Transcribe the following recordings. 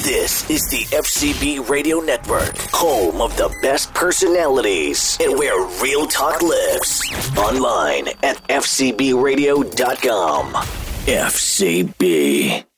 This is the FCB Radio Network, home of the best personalities and where real talk lives. Online at fcbradio.com. FCB.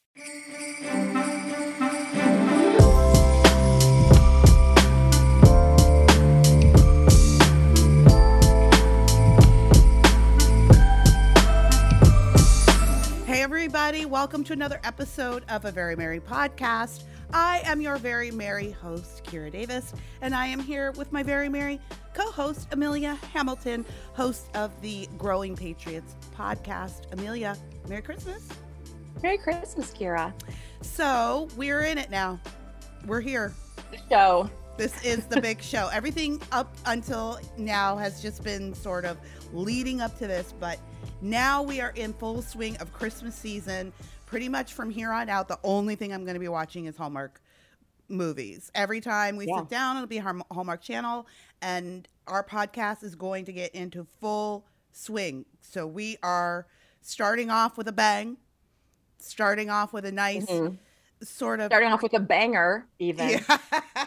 Hey everybody, welcome to another episode of A Very Merry Podcast. I am your very merry host, Kira Davis, and I am here with my very merry co-host, Amelia Hamilton, host of the Growing Patriots podcast. Amelia, Merry Christmas. Merry Christmas, Kira. So, we're in it now. We're here. The show. This is the big show. Everything up until now has just been sort of leading up to this, but now we are in full swing of Christmas season. Pretty much from here on out, the only thing I'm going to be watching is Hallmark movies. Every time we sit down, it'll be Hallmark Channel, and our podcast is going to get into full swing. So we are starting off with a bang, starting off with a nice sort of... Starting off with a banger, even. Yeah.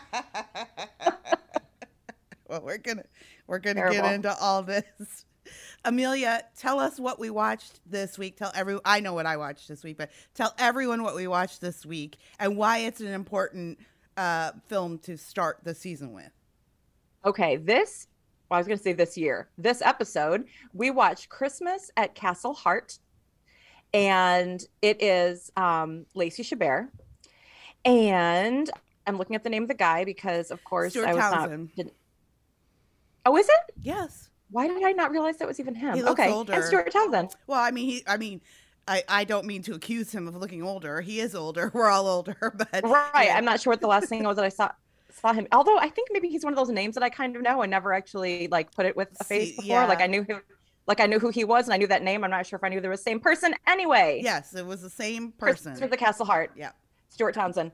Well, we're gonna get into all this. Amelia, tell us what we watched this week. I know what I watched this week, but tell everyone what we watched this week and why it's an important film to start the season with. Okay, this episode, we watched Christmas at Castle Hart, and it is Lacey Chabert. And I'm looking at the name of the guy because, of course, Stuart Townsend. Oh, is it? Yes. Why did I not realize that was even him? He looks older. And Stuart Townsend. Well, I don't mean to accuse him of looking older. He is older. We're all older, but right. Yeah. I'm not sure what the last thing was that I saw him. Although I think maybe he's one of those names that I kind of know and never actually put it with a face before. Yeah. Like I knew who he was and I knew that name. I'm not sure if I knew they were the same person. Anyway. Yes, it was the same person. For the Castle Hart. Yeah. Stuart Townsend.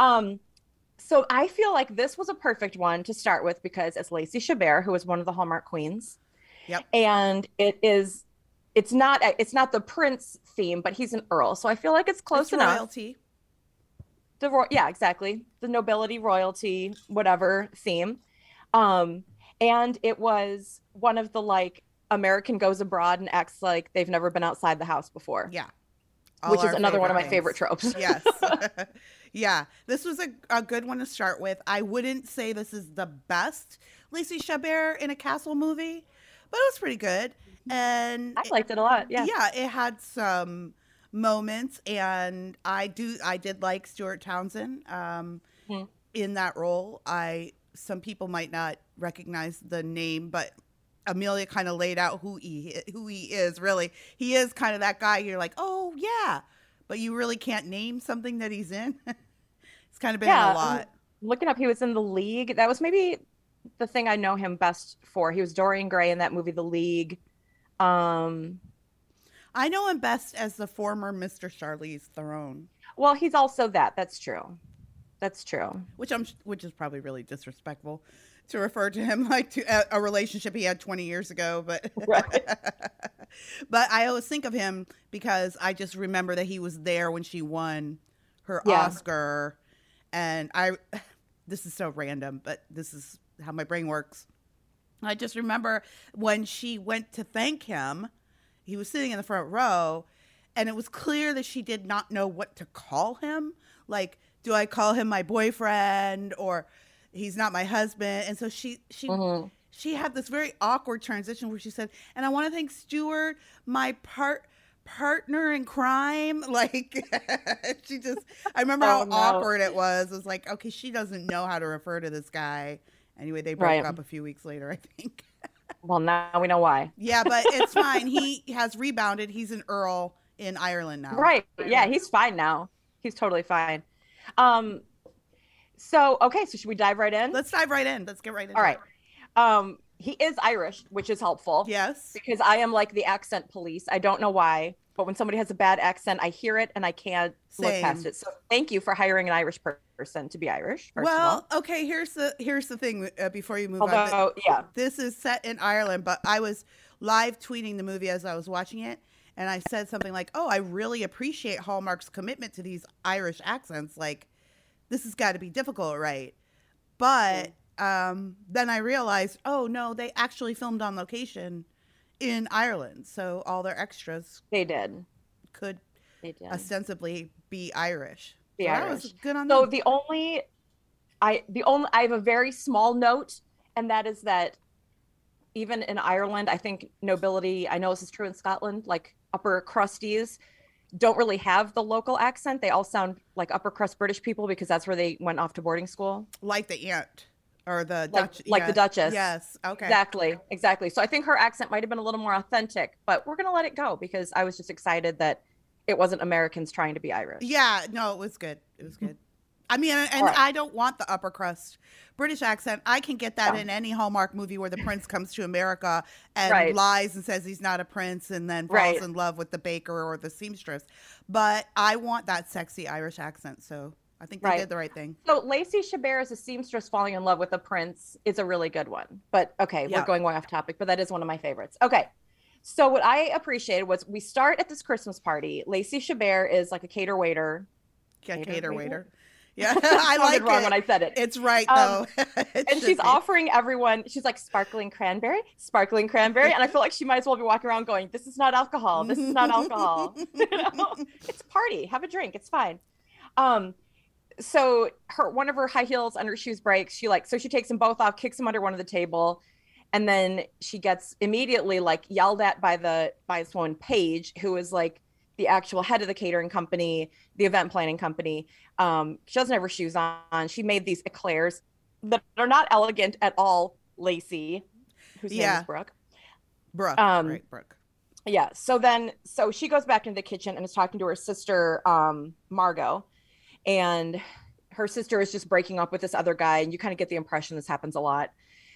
So I feel like this was a perfect one to start with because it's Lacey Chabert, who is one of the Hallmark queens. Yep. And it's not the prince theme, but he's an earl. So I feel like it's close enough. Royalty. Yeah, exactly. The nobility, royalty, whatever theme. And it was one of the American goes abroad and acts like they've never been outside the house before. Yeah. Which is another one of my favorite tropes. Yes. Yeah. This was a good one to start with. I wouldn't say this is the best Lacey Chabert in a castle movie, but it was pretty good. And I liked it a lot. Yeah. Yeah. It had some moments, and I did like Stuart Townsend in that role. Some people might not recognize the name, but Amelia kind of laid out who he is. Really, he is kind of that guy. You're like, oh yeah, but you really can't name something that he's in. It's kind of been in a lot. Looking up, he was in The League. That was maybe the thing I know him best for. He was Dorian Gray in that movie, The League. I know him best as the former Mr. Charlize Theron. Well, he's also that. That's true. Which is probably really disrespectful to refer to him like to a relationship he had 20 years ago, but right. But I always think of him because I just remember that he was there when she won her Oscar, and this is so random, but this is how my brain works. I just remember when she went to thank him, he was sitting in the front row, and it was clear that she did not know what to call him. Like, do I call him my boyfriend, or he's not my husband? And so she had this very awkward transition where she said, and I want to thank Stuart, my partner in crime. Like, I remember how awkward it was. It was like, okay, she doesn't know how to refer to this guy. Anyway, they broke up a few weeks later, I think. Well, now we know why. Yeah, but it's fine. He has rebounded. He's an earl in Ireland now. Right. Yeah, he's fine now. He's totally fine. So should we dive right in? Let's dive right in. Let's get right into All right. He is Irish, which is helpful. Yes. Because I am like the accent police. I don't know why, but when somebody has a bad accent, I hear it and I can't look past it. So thank you for hiring an Irish person to be Irish. Well, okay, here's the thing before you move on. This is set in Ireland, but I was live tweeting the movie as I was watching it, and I said something like, "Oh, I really appreciate Hallmark's commitment to these Irish accents. Like, this has got to be difficult, right? But then I realized, oh no, they actually filmed on location in Ireland, so all their extras could ostensibly be Irish. That was good on them. I have a very small note, and that is that even in Ireland, I think nobility, I know this is true in Scotland, like upper crusties don't really have the local accent. They all sound like upper crust British people because that's where they went off to boarding school. Like the aunt or the the Duchess. Yes. Okay. Exactly. So I think her accent might have been a little more authentic, but we're going to let it go because I was just excited that it wasn't Americans trying to be Irish. Yeah, no, it was good. It was good. I mean, and I don't want the upper crust British accent. I can get that in any Hallmark movie where the prince comes to America and lies and says he's not a prince and then falls in love with the baker or the seamstress. But I want that sexy Irish accent, so I think they did the right thing. So Lacey Chabert as a seamstress falling in love with a prince is a really good one. But okay, we're going way off topic, but that is one of my favorites. Okay. So what I appreciated was we start at this Christmas party. Lacey Chabert is like a cater waiter. Yeah, cater waiter. Yeah, I like it. Wrong when I said it. It's right though. And she's offering everyone. She's like sparkling cranberry, and I feel like she might as well be walking around going, "This is not alcohol. This is not alcohol. It's a party. Have a drink. It's fine." So one of her high heels under her shoes breaks. She takes them both off, kicks them under one of the table, and then she gets immediately like yelled at by this woman Paige, who is like the actual head of the catering company, the event planning company. She doesn't have her shoes on. She made these eclairs that are not elegant at all. Lacey, whose name is Brooke. Brooke. Yeah. So she goes back into the kitchen and is talking to her sister, Margot, and her sister is just breaking up with this other guy. And you kind of get the impression this happens a lot.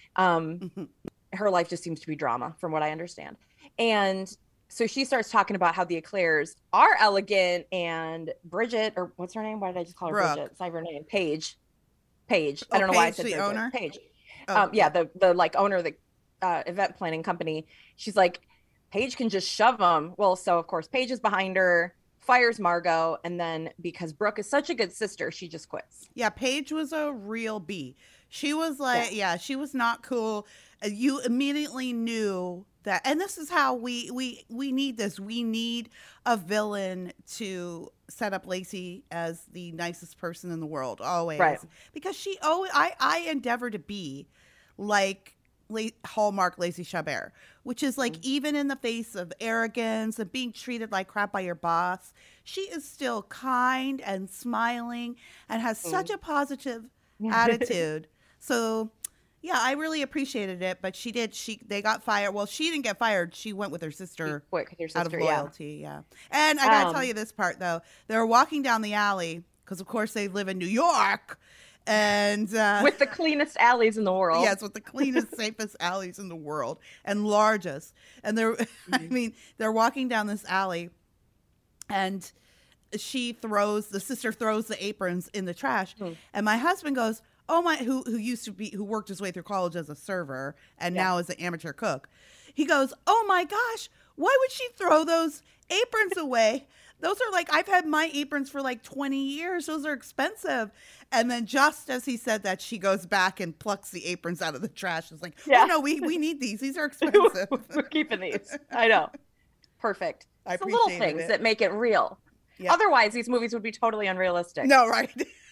Her life just seems to be drama from what I understand. And so she starts talking about how the eclairs are elegant, and Bridget, or what's her name? Why did I just call her Brooke. Bridget? It's not her name. Paige. I don't know why I said the Bridget. owner? Paige. Oh, the like owner of the event planning company. She's like, Paige can just shove them. Well, so of course Paige is behind her, fires Margot, and then because Brooke is such a good sister, she just quits. Yeah, Paige was a real B. She was like, she was not cool. You immediately knew that, and this is how we need this. We need a villain to set up Lacey as the nicest person in the world, always. Right. Because I endeavor to be like Hallmark Lacey Chabert, which is like even in the face of arrogance and being treated like crap by your boss, she is still kind and smiling and has such a positive attitude. So yeah, I really appreciated it, but they got fired. Well, she didn't get fired. She went with her sister, out of loyalty. Yeah. And I got to tell you this part though. They were walking down the alley because of course they live in New York. And with the cleanest alleys in the world. Yes, with the cleanest, safest alleys in the world and largest. And they're walking down this alley, and the sister throws the aprons in the trash, and my husband goes, "Oh my!" Who worked his way through college as a server and now is an amateur cook. He goes, "Oh my gosh, why would she throw those aprons away? Those are like, I've had my aprons for like 20 years. Those are expensive." And then just as he said that, she goes back and plucks the aprons out of the trash. It's like, oh no, we need these. These are expensive. We're keeping these. I know. Perfect. It's the little things that make it real. Yeah. Otherwise, these movies would be totally unrealistic. No, right.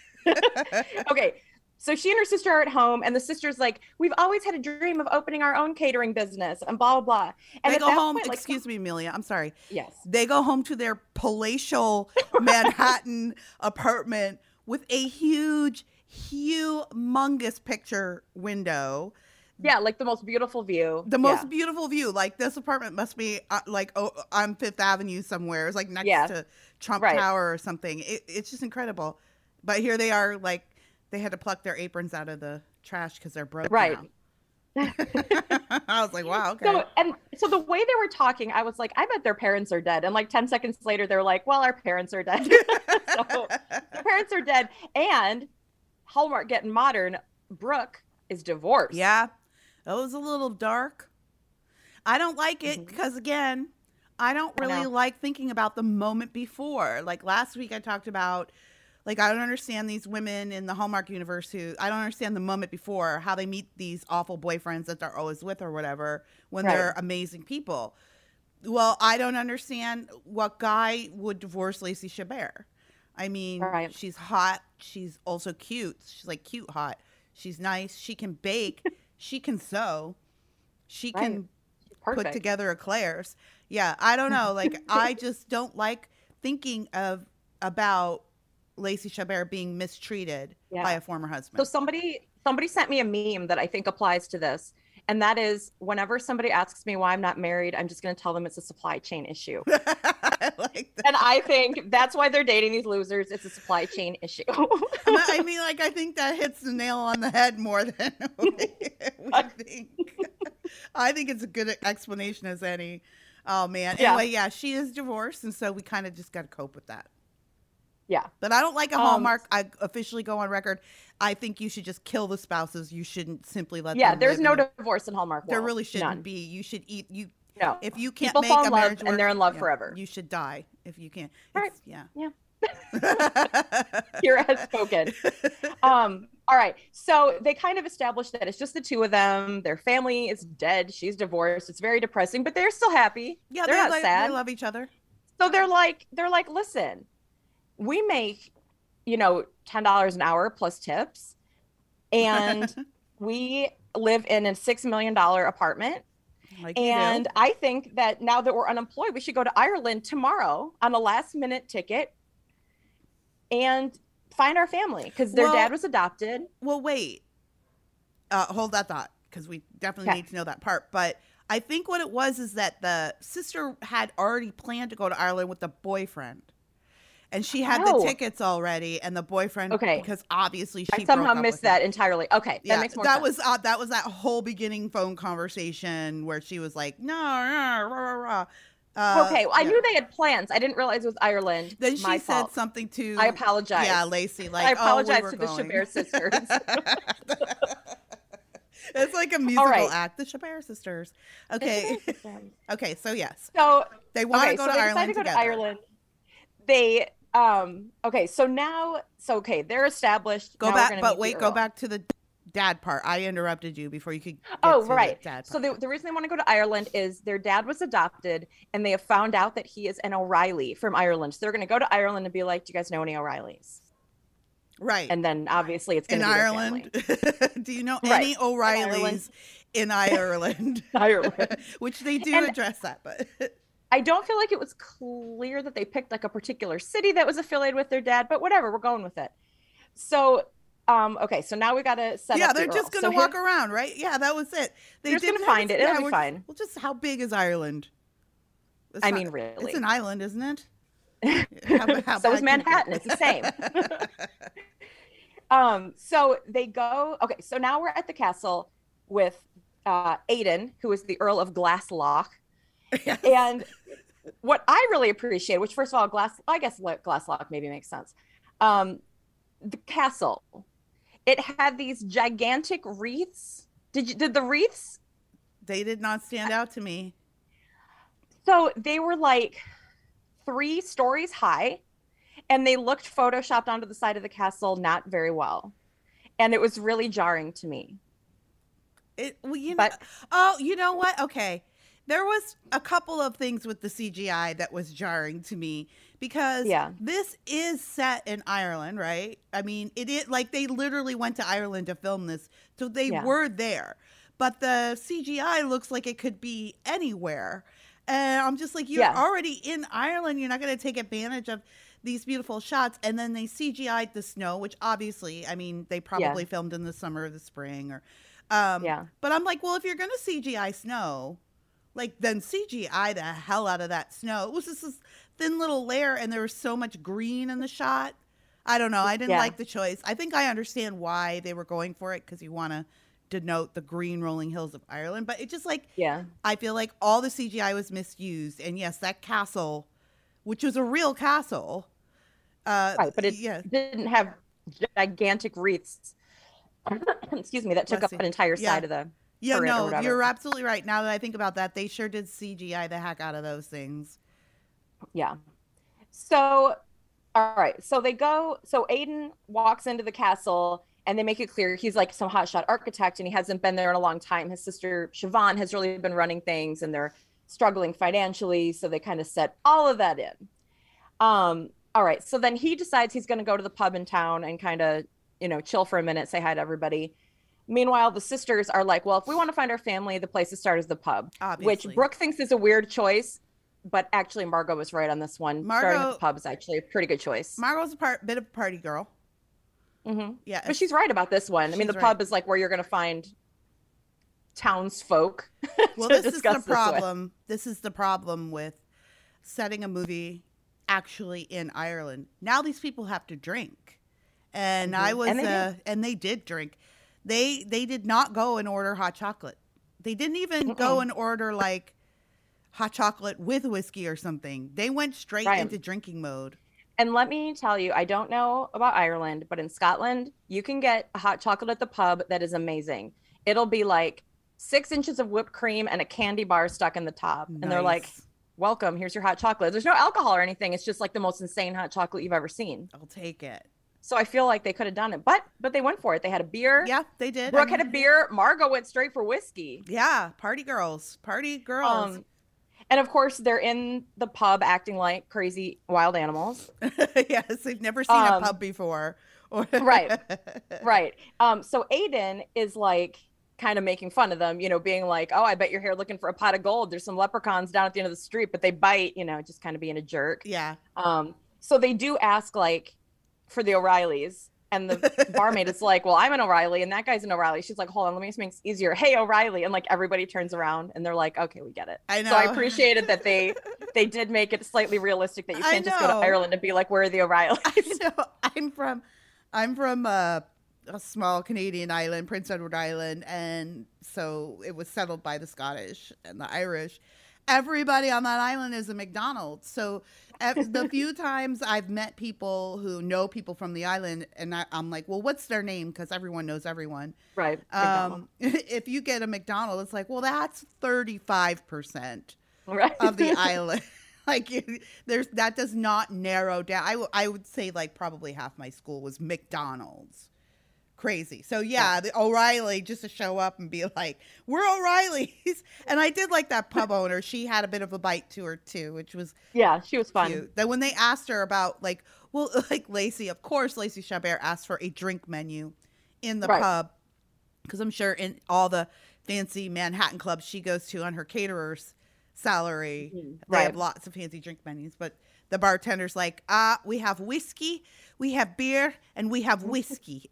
Okay. So she and her sister are at home, and the sister's like, "We've always had a dream of opening our own catering business," and blah, blah, blah. And they go home, excuse me, Amelia, I'm sorry. Yes. They go home to their palatial Manhattan apartment with a huge, humongous picture window. Yeah, like the most beautiful view. The most beautiful view. Like, this apartment must be on Fifth Avenue somewhere. It's like next to Trump Tower or something. It's just incredible. But here they are, like, they had to pluck their aprons out of the trash because they're broken. Right. I was like, wow, okay. So the way they were talking, I was like, I bet their parents are dead. And like 10 seconds later, they're like, well, our parents are dead. So their parents are dead. And Hallmark getting modern, Brooke is divorced. Yeah. That was a little dark. I don't like it because, again, I don't really like thinking about the moment before. Like last week I talked about Like, I don't understand these women in the Hallmark universe I don't understand the moment before how they meet these awful boyfriends that they're always with or whatever when they're amazing people. Well, I don't understand what guy would divorce Lacey Chabert. I mean, she's hot. She's also cute. She's like cute hot. She's nice. She can bake. She can sew. She can put together eclairs. Yeah, I don't know. Like, I just don't like thinking about Lacey Chabert being mistreated by a former husband. So somebody sent me a meme that I think applies to this. And that is, whenever somebody asks me why I'm not married, I'm just going to tell them it's a supply chain issue. I like that. And I think that's why they're dating these losers. It's a supply chain issue. I mean, like, I think that hits the nail on the head more than we think. I think it's a good explanation as any. Oh, man. Anyway, yeah, she is divorced. And so we kind of just got to cope with that. Yeah. But I don't like a Hallmark. I officially go on record. I think you should just kill the spouses. You shouldn't simply let them live. There's no divorce in Hallmark. There really shouldn't be. You should eat. No. If you can't People make fall a in marriage love work, and they're in love forever. You should die if you can't. Right. Yeah. Here has spoken. All right. So they kind of established that it's just the two of them. Their family is dead. She's divorced. It's very depressing, but they're still happy. Yeah, they're not sad. They love each other. So they're like, listen, we make, $10 an hour plus tips, and we live in a $6 million apartment. And I think that now that we're unemployed, we should go to Ireland tomorrow on a last minute ticket and find our family, because their dad was adopted. Well, wait, hold that thought, because we definitely need to know that part. But I think what it was is that the sister had already planned to go to Ireland with the boyfriend. And she had the tickets already, and the boyfriend, because obviously she somehow missed that entirely. Okay, that makes more sense. That was that whole beginning phone conversation where she was like, no, rah, rah, rah. Okay, well, I knew they had plans. I didn't realize it was Ireland. Then she said something to, I apologize. Yeah, Lacey, like, I apologize to the Chabert sisters. It's like a musical act. The Chabert sisters. Okay. Okay, so yes. So they want to go to Ireland together. To Ireland. They they're established. Go back to the dad part. I interrupted you before you could get to the dad part. So the reason they want to go to Ireland is their dad was adopted, and they have found out that he is an O'Reilly from Ireland. So they're going to go to Ireland and be like, do you guys know any O'Reillys? Right. And then obviously it's going to be Ireland. Do you know any O'Reillys in Ireland? Ireland. Which they do address that, but I don't feel like it was clear that they picked like a particular city that was affiliated with their dad, but whatever, we're going with it. So, so now we got to set up. Yeah, they're just going to walk around, right? Yeah, that was it. They're just going to find it. It'll be fine. Well, just how big is Ireland? Really. It's an island, isn't it? So is Manhattan. It's the same. So they go. Okay, so now we're at the castle with Aidan, who is the Earl of Glasslough. Yes. And what I really appreciate, which first of all, Glasslough maybe makes sense. The castle, it had these gigantic wreaths. Did the wreaths? They did not stand out to me. So they were like 3 stories high, and they looked photoshopped onto the side of the castle not very well, and it was really jarring to me. You know what? Okay. There was a couple of things with the CGI that was jarring to me, because this is set in Ireland, right? I mean, like they literally went to Ireland to film this, so they were there. But the CGI looks like it could be anywhere. And I'm just like, you're already in Ireland. You're not going to take advantage of these beautiful shots. And then they CGI'd the snow, which obviously, I mean, they probably filmed in the summer or the spring. But I'm like, well, if you're going to CGI snow, like, then CGI the hell out of that snow. It was just this thin little layer, and there was so much green in the shot. I don't know. I didn't like the choice. I think I understand why they were going for it, because you want to denote the green rolling hills of Ireland. But it just like, I feel like all the CGI was misused. And yes, that castle, which was a real castle. Right, but it didn't have gigantic wreaths. Excuse me, that took up an entire side of the... Yeah, no, you're absolutely right. Now that I think about that, they sure did CGI the heck out of those things. Yeah. So All right. So Aiden walks into the castle and they make it clear he's like some hotshot architect and he hasn't been there in a long time. His sister Siobhan has really been running things and they're struggling financially. So they kind of set all of that in. All right. So then he decides he's going to go to the pub in town and kind of, chill for a minute, say hi to everybody. Meanwhile, the sisters are like, well, if we want to find our family, the place to start is the pub, obviously. Which Brooke thinks is a weird choice. But actually, Margot was right on this one. Starting at the pub is actually a pretty good choice. Margot's a bit of a party girl. Mm-hmm. Yeah. But she's right about this one. I mean, the pub is like where you're going to find townsfolk. Well, this is the problem. This is the problem with setting a movie actually in Ireland. Now these people have to drink. And and they did drink. They did not go and order hot chocolate. They didn't even go and order like hot chocolate with whiskey or something. They went straight into drinking mode. And let me tell you, I don't know about Ireland, but in Scotland, you can get a hot chocolate at the pub that is amazing. It'll be like 6 inches of whipped cream and a candy bar stuck in the top. Nice. And they're like, welcome, here's your hot chocolate. There's no alcohol or anything. It's just like the most insane hot chocolate you've ever seen. I'll take it. So I feel like they could have done it, but they went for it. They had a beer. Yeah, they did. Brooke had a beer. Margot went straight for whiskey. Yeah, party girls. And of course, they're in the pub acting like crazy wild animals. Yes, they've never seen a pub before. Right. So Aiden is like kind of making fun of them, being like, oh, I bet you're here looking for a pot of gold. There's some leprechauns down at the end of the street, but they bite, just kind of being a jerk. Yeah. So they do ask like for the O'Reillys. And the barmaid is like, well, I'm an O'Reilly and that guy's an O'Reilly. She's like, hold on, let me just make this easier. Hey, O'Reilly. And like everybody turns around and they're like, okay, we get it. I know. So I appreciated that they did make it slightly realistic that you can't just go to Ireland and be like, where are the O'Reillys? I know. I'm from a small Canadian island, Prince Edward Island. And so it was settled by the Scottish and the Irish. Everybody on that island is a McDonald's. So the few times I've met people who know people from the island, and I'm like, well, what's their name? Because everyone knows everyone. Right. If you get a McDonald's, it's like, well, that's 35% of the island. Like that does not narrow down. I would say like probably half my school was McDonald's. Crazy. So yeah, the O'Reilly just to show up and be like, we're O'Reillys. And I did like that pub owner. She had a bit of a bite to her too, which was she was fun. Cute. Then when they asked her about like Lacey, of course Lacey Chabert asked for a drink menu in the pub, because I'm sure in all the fancy Manhattan clubs she goes to on her caterer's salary, they have lots of fancy drink menus, but the bartender's like, we have whiskey, we have beer, and we have whiskey.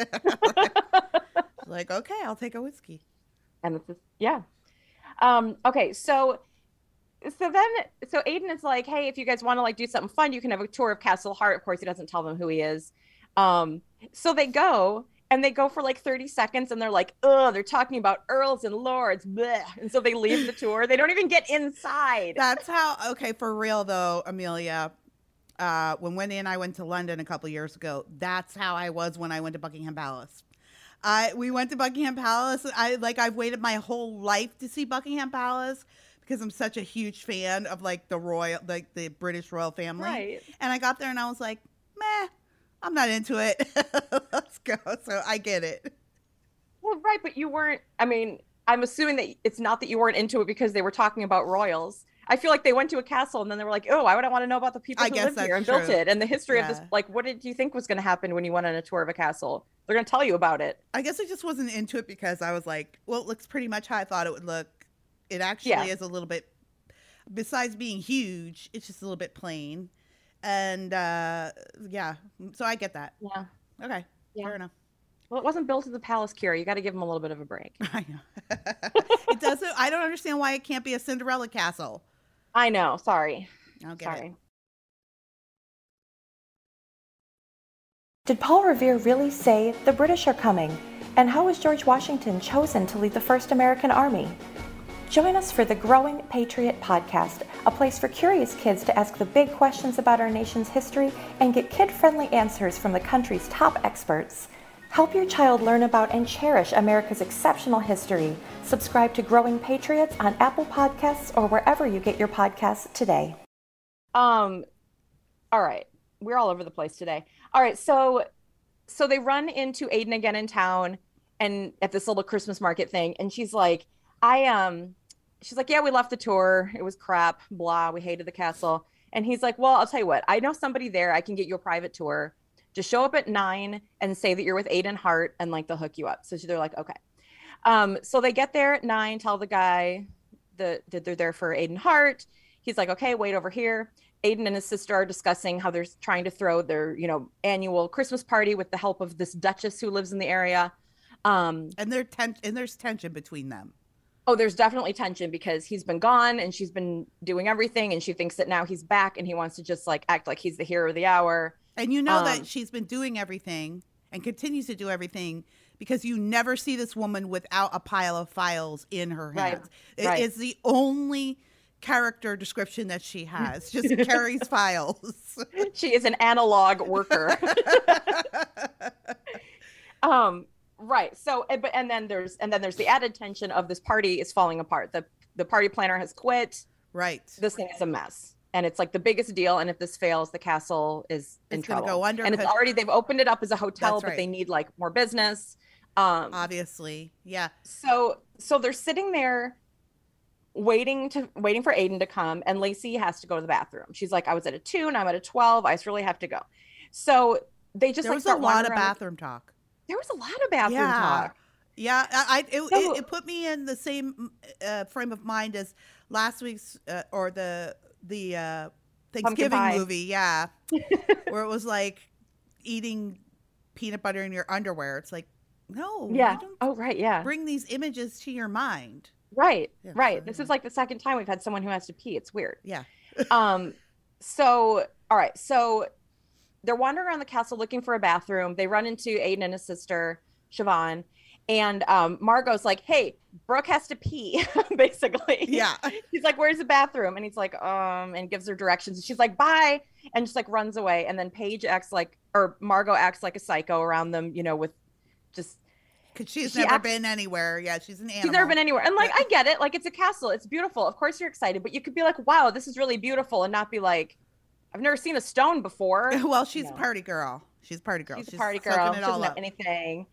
Like, okay, I'll take a whiskey. And it's okay, so Aiden is like, hey, if you guys want to like do something fun, you can have a tour of Castle Hart. Of course, he doesn't tell them who he is. So they go for like 30 seconds and they're like, oh, they're talking about earls and lords. Bleh. And so they leave the tour. They don't even get inside. That's how, okay, for real though, Amelia, when Wendy and I went to London a couple years ago, that's how I was when I went to Buckingham Palace. We went to Buckingham Palace. I've waited my whole life to see Buckingham Palace because I'm such a huge fan of like the British royal family. Right. And I got there and I was like, meh, I'm not into it. Let's go. So I get it. Well, right. But you weren't, I mean, I'm assuming that it's not that you weren't into it because they were talking about royals. I feel like they went to a castle and then they were like, oh, why would I want to know about the people who lived here and built it and the history of this? Like, what did you think was going to happen when you went on a tour of a castle? They're going to tell you about it. I guess I just wasn't into it because I was like, well, it looks pretty much how I thought it would look. It actually is a little bit, besides being huge, it's just a little bit plain. And so I get that. Yeah. Okay. Yeah. Fair enough. Well, it wasn't built as a palace, Kira. You got to give them a little bit of a break. I know. It doesn't. I don't understand why it can't be a Cinderella castle. I know. Sorry. I'll get it. Did Paul Revere really say the British are coming? And how was George Washington chosen to lead the first American army? Join us for the Growing Patriot podcast, a place for curious kids to ask the big questions about our nation's history and get kid-friendly answers from the country's top experts. Help your child learn about and cherish America's exceptional history. Subscribe to Growing Patriots on Apple Podcasts or wherever you get your podcasts today. All right. we're all over the place today. All right, so they run into Aiden again in town, and at this little Christmas market thing, and she's like, she's like, yeah, we left the tour. It was crap. Blah. We hated the castle. And he's like, well, I'll tell you what. I know somebody there. I can get you a private tour. Just show up at 9 and say that you're with Aiden Hart, and like they'll hook you up. So they're like, okay. So they get there at 9. Tell the guy that they're there for Aiden Hart. He's like, okay, wait over here. Aiden and his sister are discussing how they're trying to throw their, annual Christmas party with the help of this duchess who lives in the area. And there's tension between them. Oh, there's definitely tension because he's been gone and she's been doing everything, and she thinks that now he's back and he wants to just like act like he's the hero of the hour. And that she's been doing everything and continues to do everything because you never see this woman without a pile of files in her hands. Right. It's the only character description that she has, just carries files. She is an analog worker. Right. So, and then there's the added tension of this party is falling apart. The party planner has quit. Right. This thing is a mess, and it's like the biggest deal. And if this fails, the castle is in trouble. Go under. And they've opened it up as a hotel, but they need like more business. Obviously, yeah. So they're sitting there waiting for Aiden to come, and Lacey has to go to the bathroom. She's like, I was at a 2 and I'm at a 12. I just really have to go. So they just there was a lot of bathroom talk. There was a lot of bathroom talk. Yeah, it put me in the same frame of mind as last week's or the Thanksgiving movie. Yeah, where it was like eating peanut butter in your underwear. It's like, no. Yeah. Oh, right. Yeah. Bring these images to your mind. Right. Yeah, right. This is like the second time we've had someone who has to pee. It's weird. Yeah. So, all right. So they're wandering around the castle looking for a bathroom. They run into Aiden and his sister, Siobhan. And Margot's like, hey, Brooke has to pee, basically. Yeah. He's like, where's the bathroom? And he's like, and gives her directions. And she's like, bye. And just like runs away. And then Margot acts like a psycho around them, with just. Because she's never been anywhere. Yeah, she's an animal. She's never been anywhere. And like, I get it. Like, it's a castle. It's beautiful. Of course you're excited. But you could be like, wow, this is really beautiful. And not be like, I've never seen a stone before. Well, she's a party girl. She's a party girl. She's a party girl. She doesn't know anything.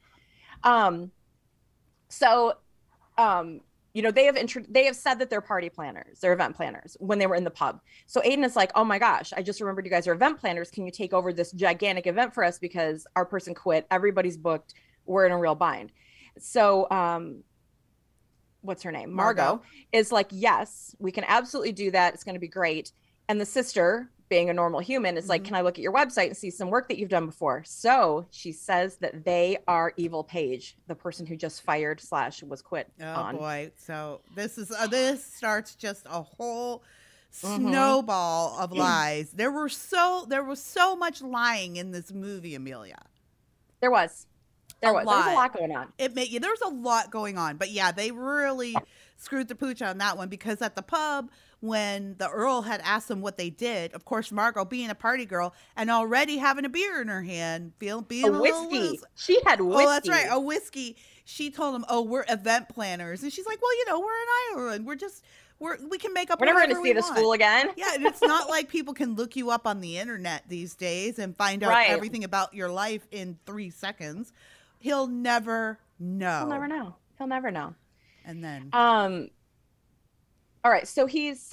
They have said that they're party planners, they're event planners when they were in the pub. So Aiden is like, oh my gosh, I just remembered you guys are event planners. Can you take over this gigantic event for us? Because our person quit. Everybody's booked. We're in a real bind. So, what's her name? Margot is like, yes, we can absolutely do that. It's going to be great. And the sister, being a normal human, is like, can I look at your website and see some work that you've done before? So she says that they are Evil Paige, the person who just fired / was quit on. Oh boy. So this starts just a whole snowball of lies. There was so much lying in this movie, Amelia. There was a lot going on. There's a lot going on, but yeah, they really screwed the pooch on that one, because at the pub, when the Earl had asked them what they did, of course, Margot, being a party girl and already having a beer in her hand, being a whiskey. She had whiskey. Oh, that's right, a whiskey. She told them, "Oh, we're event planners," and she's like, "Well, we're in Ireland. We can make up. We're never going to see this fool again." Yeah, and it's not like people can look you up on the internet these days and find out everything about your life in 3 seconds. He'll never know. He'll never know. And then, all right. So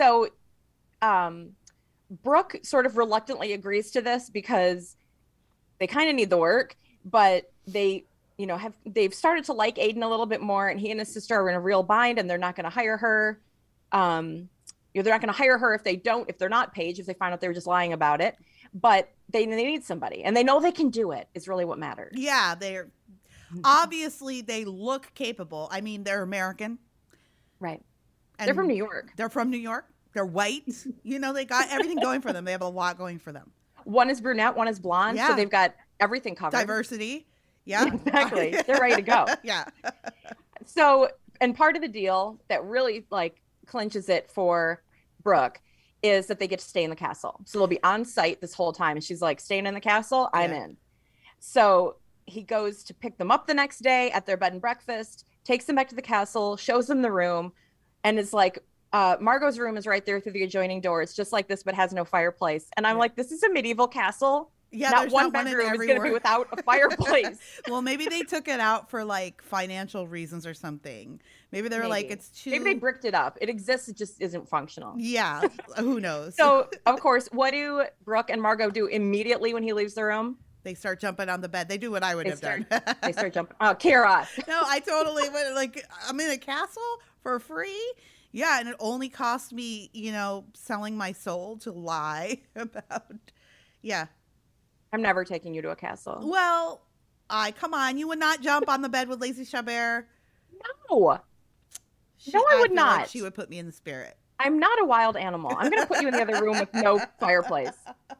Brooke sort of reluctantly agrees to this because they kind of need the work, but they've started to like Aiden a little bit more, and he and his sister are in a real bind, and they're not going to hire her. They're not going to hire her if they're not Paige, if they find out they were just lying about it, but they need somebody, and they know they can do it is really what matters. Yeah. Obviously they look capable. I mean, they're American. Right. And they're from New York. They're white. They got everything going for them. They have a lot going for them. One is brunette, one is blonde. Yeah. So they've got everything covered. Diversity. Yeah. Exactly. They're ready to go. Yeah. So, and part of the deal that really clinches it for Brooke is that they get to stay in the castle. So they'll be on site this whole time. And she's like, staying in the castle? I'm in. So he goes to pick them up the next day at their bed and breakfast, takes them back to the castle, shows them the room, and is like, Margot's room is right there through the adjoining door. It's just like this, but has no fireplace. And I'm like, this is a medieval castle. Yeah, not one bedroom is going to be without a fireplace. Well, maybe they took it out for like financial reasons or something. Maybe they were like, it's too. Maybe they bricked it up. It exists. It just isn't functional. Yeah. Who knows? So, of course, what do Brooke and Margot do immediately when he leaves the room? They start jumping on the bed. They do what I would have done. They start jumping. Oh, Kara. No, I totally would. Like, I'm in a castle for free. Yeah. And it only cost me, selling my soul to lie about. Yeah. I'm never taking you to a castle. Well, come on. You would not jump on the bed with Lacey Chabert. No. I would not. Like she would put me in the spirit. I'm not a wild animal. I'm going to put you in the other room with no fireplace.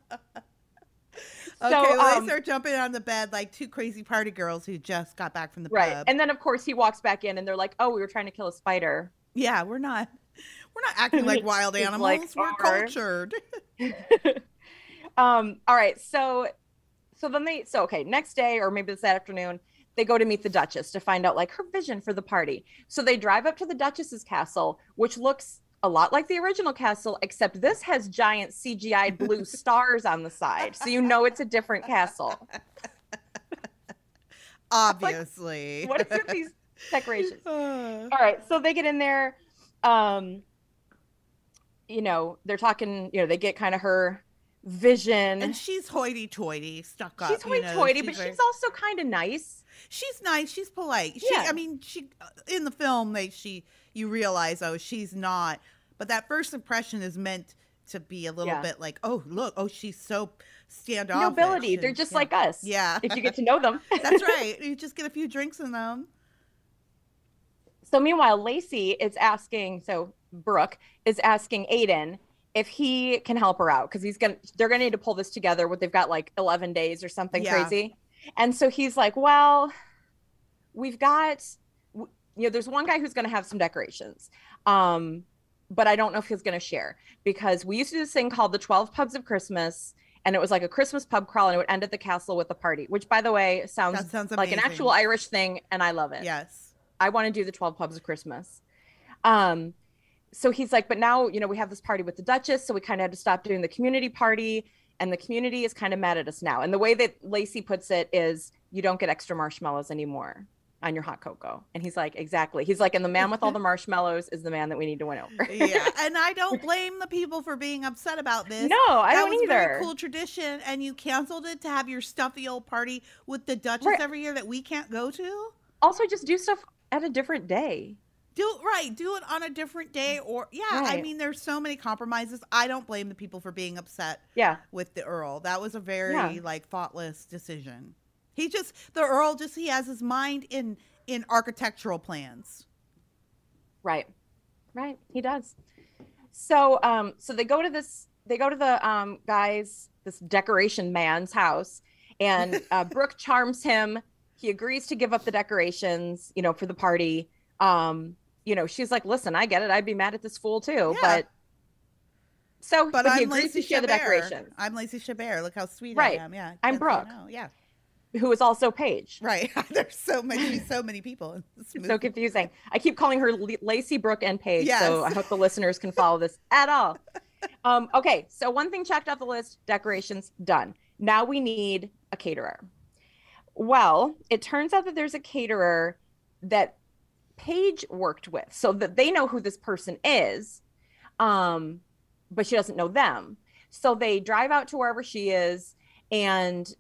Okay, well, they start jumping on the bed like two crazy party girls who just got back from the pub. And then, of course, he walks back in and they're like, oh, we were trying to kill a spider. Yeah, we're not acting like wild animals. Like, we're cultured. All right. So next day, or maybe this afternoon, they go to meet the Duchess to find out like her vision for the party. So they drive up to the Duchess's castle, which looks a lot like the original castle, except this has giant CGI blue stars on the side. So it's a different castle. Obviously. Like, what is with these decorations? All right. So they get in there. They're talking, they get kind of her vision. And she's hoity-toity, stuck up. She's hoity-toity, but she's also kind of nice. She's nice. She's polite. She in the film, you realize, she's not. But that first impression is meant to be a little bit like, oh, look, she's so standoffish. Nobility. They're just like us. Yeah. If you get to know them. That's right. You just get a few drinks in them. So meanwhile, Brooke is asking Aiden if he can help her out because they're gonna need to pull this together. They've got like 11 days or something crazy. And so he's like, well, we've got, there's one guy who's going to have some decorations. But I don't know if he's going to share because we used to do this thing called the 12 Pubs of Christmas. And it was like a Christmas pub crawl and it would end at the castle with a party, which by the way, sounds like an actual Irish thing. And I love it. Yes. I want to do the 12 Pubs of Christmas. So he's like, but now, we have this party with the Duchess. So we kind of had to stop doing the community party. And the community is kind of mad at us now. And the way that Lacey puts it is you don't get extra marshmallows anymore on your hot cocoa. And he's like, exactly. He's like, and the man with all the marshmallows is the man that we need to win over. Yeah. And I don't blame the people for being upset about this. No, I don't either. That was a very cool tradition. And you canceled it to have your stuffy old party with the Duchess every year that we can't go to. Also, just do stuff at a different day. Do it on a different day I mean, there's so many compromises. I don't blame the people for being upset with the Earl. That was a very thoughtless decision. He has his mind in architectural plans. Right. He does. So they go to the guy's, this decoration man's house and Brooke charms him. He agrees to give up the decorations, for the party. She's like, listen, I get it. I'd be mad at this fool too. Yeah. But he I'm agrees Lacey to share the decorations. I'm Lacey Chabert. Look how sweet I am. Yeah. I'm Brooke. Yeah. Who is also Paige. Right. There's so many people in this movie. So confusing. I keep calling her Lacey, Brooke, and Paige. Yes. So I hope the listeners can follow this at all. Okay. So one thing checked off the list, decorations done. Now we need a caterer. Well, it turns out that there's a caterer that Paige worked with so that they know who this person is, but she doesn't know them. So they drive out to wherever she is. And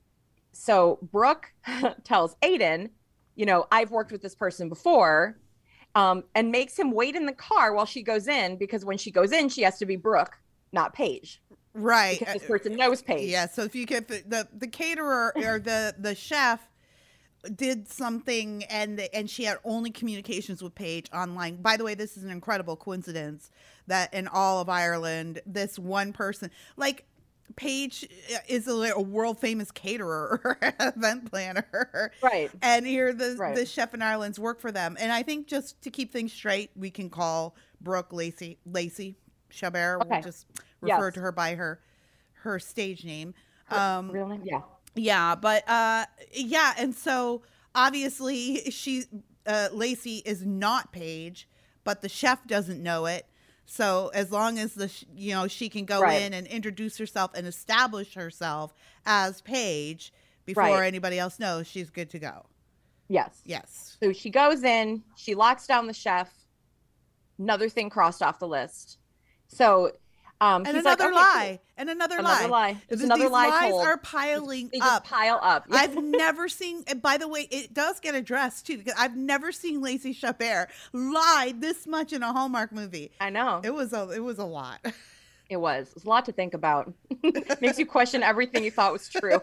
so Brooke tells Aiden, I've worked with this person before, and makes him wait in the car while she goes in, because when she goes in, she has to be Brooke, not Paige. Right. Because this person knows Paige. Yeah. So if you get the caterer or the chef did something and she had only communications with Paige online. By the way, this is an incredible coincidence that in all of Ireland, this one person, like Paige is a world famous caterer or event planner. Right. And here the chef in Ireland's work for them. And I think just to keep things straight, we can call Brooke Lacey Chabert. Okay. We'll just refer to her by her stage name. Real name? Yeah. Yeah, but and so obviously Lacey is not Paige, but the chef doesn't know it. So as long as she can go in and introduce herself and establish herself as Paige before anybody else knows, she's good to go. Yes. So she goes in, she locks down the chef. Another thing crossed off the list. So and another lie. And another lie. There's another these lie lies told. are piling they up. Just pile up. I've never seen, and by the way, it does get addressed too, because I've never seen Lacey Chabert lie this much in a Hallmark movie. I know. It was a lot. It was a lot to think about. Makes you question everything you thought was true.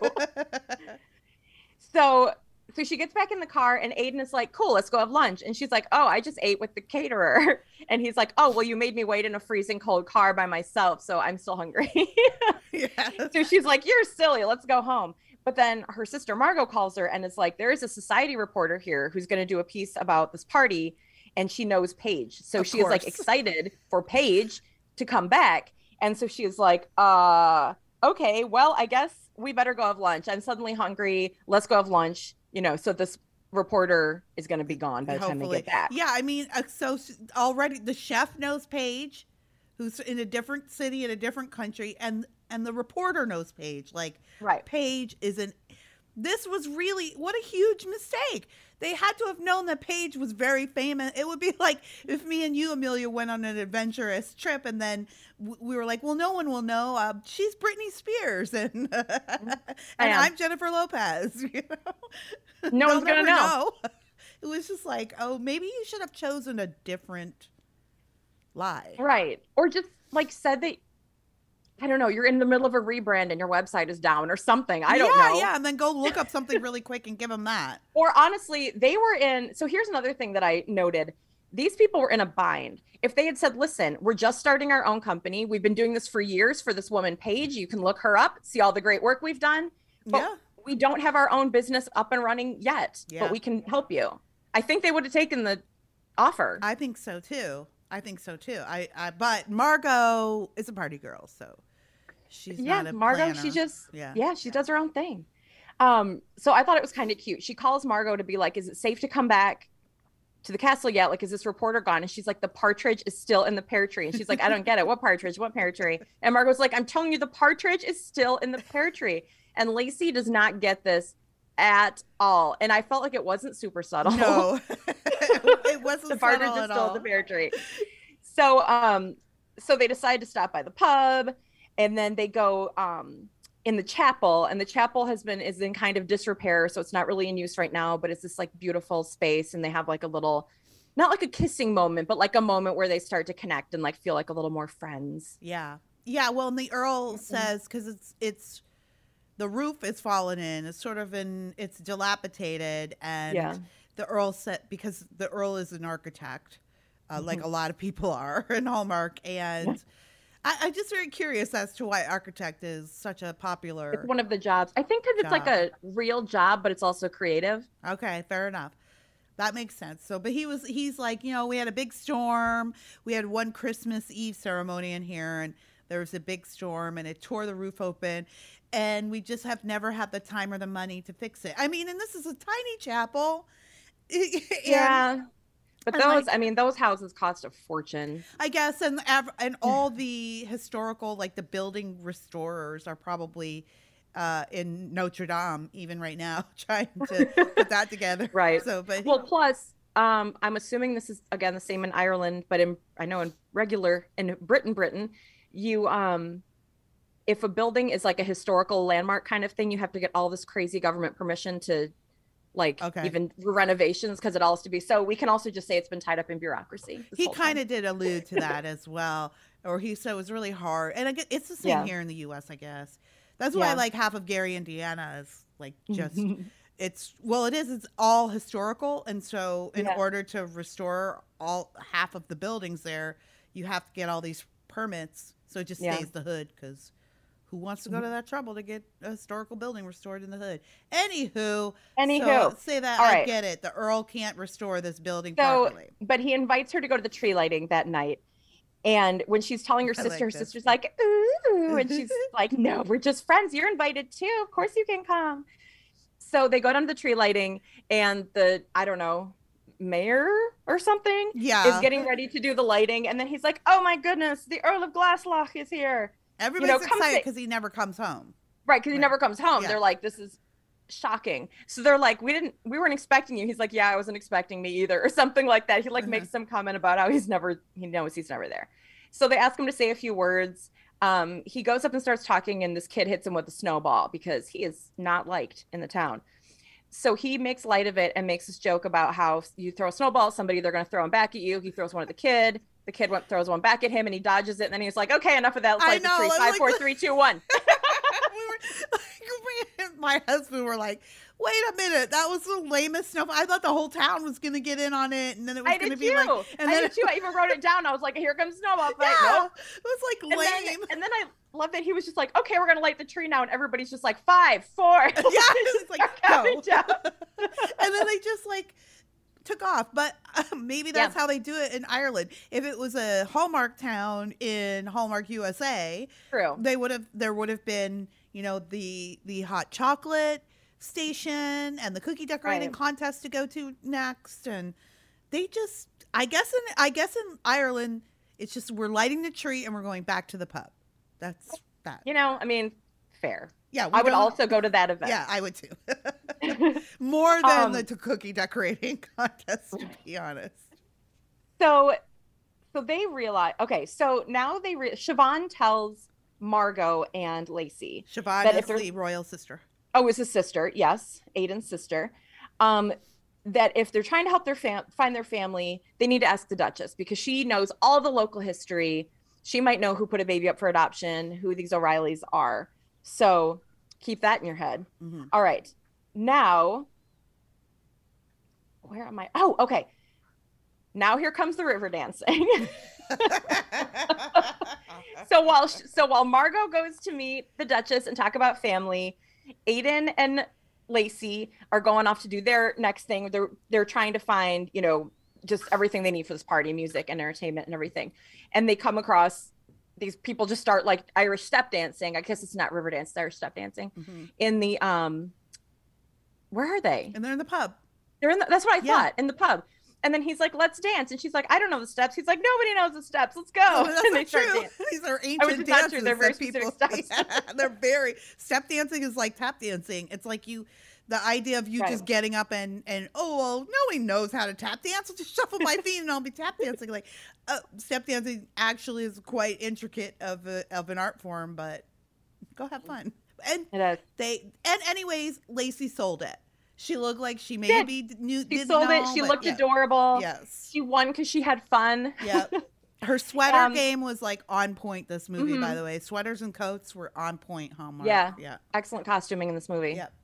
So she gets back in the car and Aiden is like, cool, let's go have lunch. And she's like, oh, I just ate with the caterer. And he's like, oh, well, you made me wait in a freezing cold car by myself. So I'm still hungry. So she's like, you're silly. Let's go home. But then her sister Margot calls her and is like, there is a society reporter here who's going to do a piece about this party. And she knows Paige. So she is like excited for Paige to come back. And so she is like, okay, well, I guess we better go have lunch. I'm suddenly hungry. Let's go have lunch. So this reporter is going to be gone by the time they get back. Yeah, I mean, so already the chef knows Paige, who's in a different city in a different country, and the reporter knows Paige. Like, Paige isn't. This was really, what a huge mistake. They had to have known that Paige was very famous. It would be like if me and you, Amelia, went on an adventurous trip and then we were like, well, no one will know. She's Britney Spears and I'm Jennifer Lopez. No one's going to know. It was just like, oh, maybe you should have chosen a different lie. Right. Or just like said that, I don't know, you're in the middle of a rebrand and your website is down or something. I don't know. Yeah, and then go look up something really quick and give them that. Or honestly, they were in, so here's another thing that I noted. These people were in a bind. If they had said, listen, we're just starting our own company. We've been doing this for years for this woman, Paige. You can look her up, see all the great work we've done. But we don't have our own business up and running yet, but we can help you. I think they would have taken the offer. I think so too. But Margot is a party girl, so she's not a Margot, planner. she just she does her own thing. So I thought it was kind of cute. She calls Margot to be like, is it safe to come back to the castle yet? Like, is this reporter gone? And she's like, the partridge is still in the pear tree. And she's like, I don't get it. What partridge? What pear tree? And Margot's like, I'm telling you, the partridge is still in the pear tree. And Lacey does not get this at all. And I felt like it wasn't super subtle. No, it wasn't the partridge subtle is still in the pear tree. So, so they decide to stop by the pub, and then they go in the chapel, and the chapel is in kind of disrepair, so it's not really in use right now, but it's this like beautiful space, and they have like a little, not like a kissing moment, but like a moment where they start to connect and like feel like a little more friends. Yeah. Well, and the Earl says, because it's the roof is fallen in, it's dilapidated, and the Earl said, because the Earl is an architect, like a lot of people are in Hallmark, and I'm just very curious as to why architect is such a popular. It's one of the jobs. I think because it's like a real job, but it's also creative. Okay, fair enough. That makes sense. So, but he's like, we had a big storm. We had one Christmas Eve ceremony in here, and there was a big storm, and it tore the roof open, and we just have never had the time or the money to fix it. I mean, and this is a tiny chapel. But those houses cost a fortune, I guess, and all the historical, like the building restorers, are probably in Notre Dame even right now, trying to put that together. Right. So, but plus, I'm assuming this is again the same in Ireland, but in Britain, you if a building is like a historical landmark kind of thing, you have to get all this crazy government permission to. Even renovations, because it all has to be. So we can also just say it's been tied up in bureaucracy. He kind of did allude to that as well, or he said it was really hard. And I guess it's the same here in the U.S. I guess that's why like half of Gary, Indiana is like just it's all historical, and so in order to restore half of the buildings there, you have to get all these permits. So it just stays the hood, because who wants to go to that trouble to get a historical building restored in the hood? Anywho. So say that. All right. I get it. The Earl can't restore this building properly. But he invites her to go to the tree lighting that night. And when she's telling her sister, her sister's like, ooh. And she's like, no, we're just friends. You're invited too. Of course you can come. So they go down to the tree lighting, and the, I don't know, mayor or something, is getting ready to do the lighting, and then he's like, "Oh my goodness, the Earl of Glasslough is here." Everybody's excited because he never comes home. Right, because he never comes home. Yeah. They're like, "This is shocking." So they're like, we weren't expecting you. He's like, "Yeah, I wasn't expecting me either," or something like that. He like makes some comment about how he knows he's never there. So they ask him to say a few words. He goes up and starts talking, and this kid hits him with a snowball because he is not liked in the town. So he makes light of it and makes this joke about how you throw a snowball at somebody, they're going to throw him back at you. He throws one at the kid. The kid throws one back at him, and he dodges it. And then he's like, "Okay, enough of that. Let's light the tree. 5, 4, 3, 2, 1." My husband were like, "Wait a minute, that was the lamest snowball. I thought the whole town was going to get in on it, and then it was going to be like." And I did too. I even wrote it down. I was like, "Here comes snowball fight." Yeah, nope. It was like lame. And then I love that he was just like, "Okay, we're going to light the tree now," and everybody's just like, 5, 4. Yeah, it's like go. And then they just like took off. But maybe that's how they do it in Ireland. If it was a Hallmark town in Hallmark USA, true, there would have been, you know, the hot chocolate station and the cookie decorating contest to go to next. And they just, I guess in Ireland, it's just we're lighting the tree and we're going back to the pub. That's that. You know, I mean, fair. Yeah, I would also go to that event. Yeah, I would too. More than the cookie decorating contest, to be honest. So they realize. Okay, so now Siobhan tells Margot and Lacey. Siobhan is the royal sister. Oh, is his sister? Yes, Aidan's sister. That if they're trying to help find their family, they need to ask the Duchess because she knows all the local history. She might know who put a baby up for adoption, who these O'Reillys are. So keep that in your head. Mm-hmm. All right. Now, where am I? Oh, okay. Now here comes the river dancing. So while Margot goes to meet the Duchess and talk about family, Aidan and Lacey are going off to do their next thing. They're trying to find, you know, just everything they need for this party, music and entertainment and everything. And they come across these people just start like Irish step dancing. I guess it's not river dance, it's Irish step dancing. Mm-hmm. In the where are they? And they're in the pub. That's what I thought, in the pub. And then he's like, "Let's dance." And she's like, "I don't know the steps." He's like, "Nobody knows the steps. Let's go." No, that's and they start dancing. These are ancient dances. They're very specific steps. Yeah, they're very step dancing is like tap dancing. It's like the idea of you just getting up and oh well, nobody knows how to tap dance. I'll just shuffle my feet and I'll be tap dancing. Like step dancing actually is quite intricate of an art form, but go have fun. And anyways, Lacey sold it. She looked like she maybe didn't know. She looked adorable. Yes. She won because she had fun. Yep. Her sweater game was like on point this movie, by the way. Sweaters and coats were on point, Hallmark. Yeah. Excellent costuming in this movie. Yep.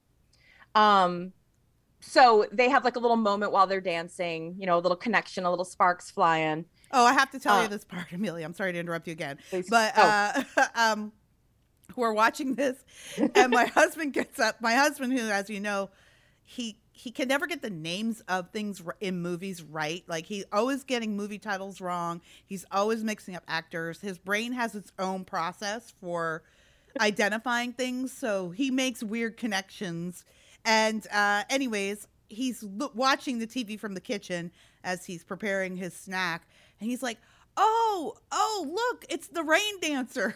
So they have like a little moment while they're dancing, you know, a little connection, a little sparks flying. Oh, I have to tell you this part, Amelia. I'm sorry to interrupt you again. Please. But we're watching this and my husband gets up. My husband, who, as you know, he can never get the names of things in movies right. Like he's always getting movie titles wrong. He's always mixing up actors. His brain has its own process for identifying things. So he makes weird connections. And anyways, he's watching the TV from the kitchen as he's preparing his snack. And he's like, oh, look, it's the rain dancers.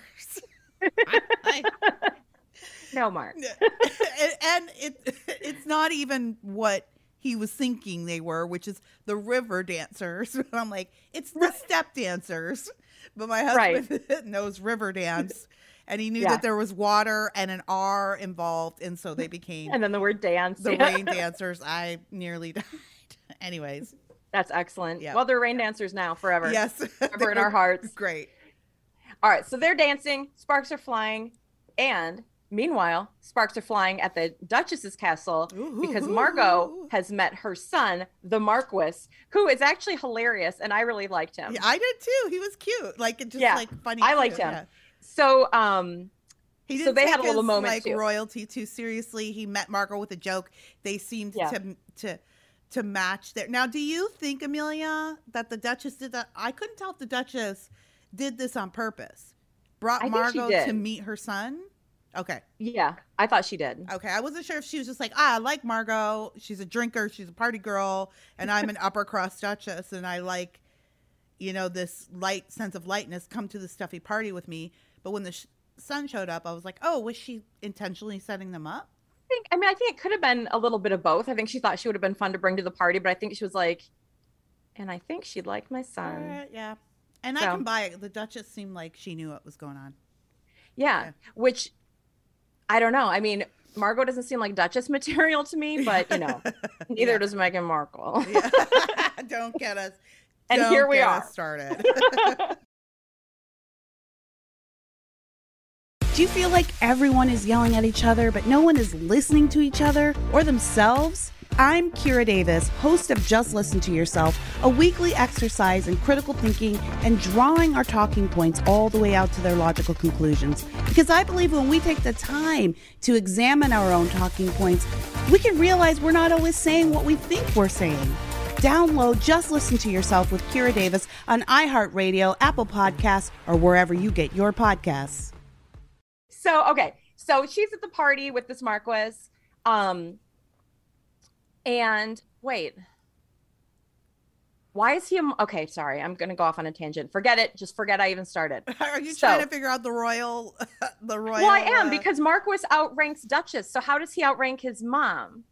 No, Mark. And it's not even what he was thinking they were, which is the river dancers. I'm like, it's the step dancers. But my husband knows river dance. And he knew that there was water and an R involved. And so they became. And then the word dance. The rain dancers. I nearly died. Anyways. That's excellent. Well, they're rain dancers now forever. Yes. Forever in our hearts. Great. All right. So they're dancing. Sparks are flying. And meanwhile, sparks are flying at the Duchess's castle because Margot has met her son, the Marquis, who is actually hilarious. And I really liked him. Yeah, I did too. He was cute. Like, just like funny. I liked him. Yeah. So, he didn't they had a little moment like too. Royalty too seriously. He met Margot with a joke. They seemed to match there. Now, do you think, Amelia, that the Duchess did that? I couldn't tell if the Duchess did this on purpose. Brought Margot to meet her son. Okay. Yeah, I thought she did. Okay. I wasn't sure if she was just like, I like Margot. She's a drinker. She's a party girl. And I'm an upper crust duchess. And I like, this light sense of lightness. Come to the stuffy party with me. But when the sun showed up, I was like, oh, was she intentionally setting them up? I think it could have been a little bit of both. I think she thought she would have been fun to bring to the party, but I think she was like, and I think she'd like my son. Yeah. And I can buy it. The Duchess seemed like she knew what was going on. Yeah. Which, I don't know. I mean, Margot doesn't seem like Duchess material to me, but, neither does Meghan Markle. Don't get us. And here we are. Started. Do you feel like everyone is yelling at each other, but no one is listening to each other or themselves? I'm Kira Davis, host of Just Listen to Yourself, a weekly exercise in critical thinking and drawing our talking points all the way out to their logical conclusions. Because I believe when we take the time to examine our own talking points, we can realize we're not always saying what we think we're saying. Download Just Listen to Yourself with Kira Davis on iHeartRadio, Apple Podcasts, or wherever you get your podcasts. So she's at the party with this Marquis. And wait, why is he? Okay, sorry, I'm going to go off on a tangent. Forget it. Just forget I even started. Are you trying to figure out the royal? Well, I am because Marquis outranks Duchess. So how does he outrank his mom?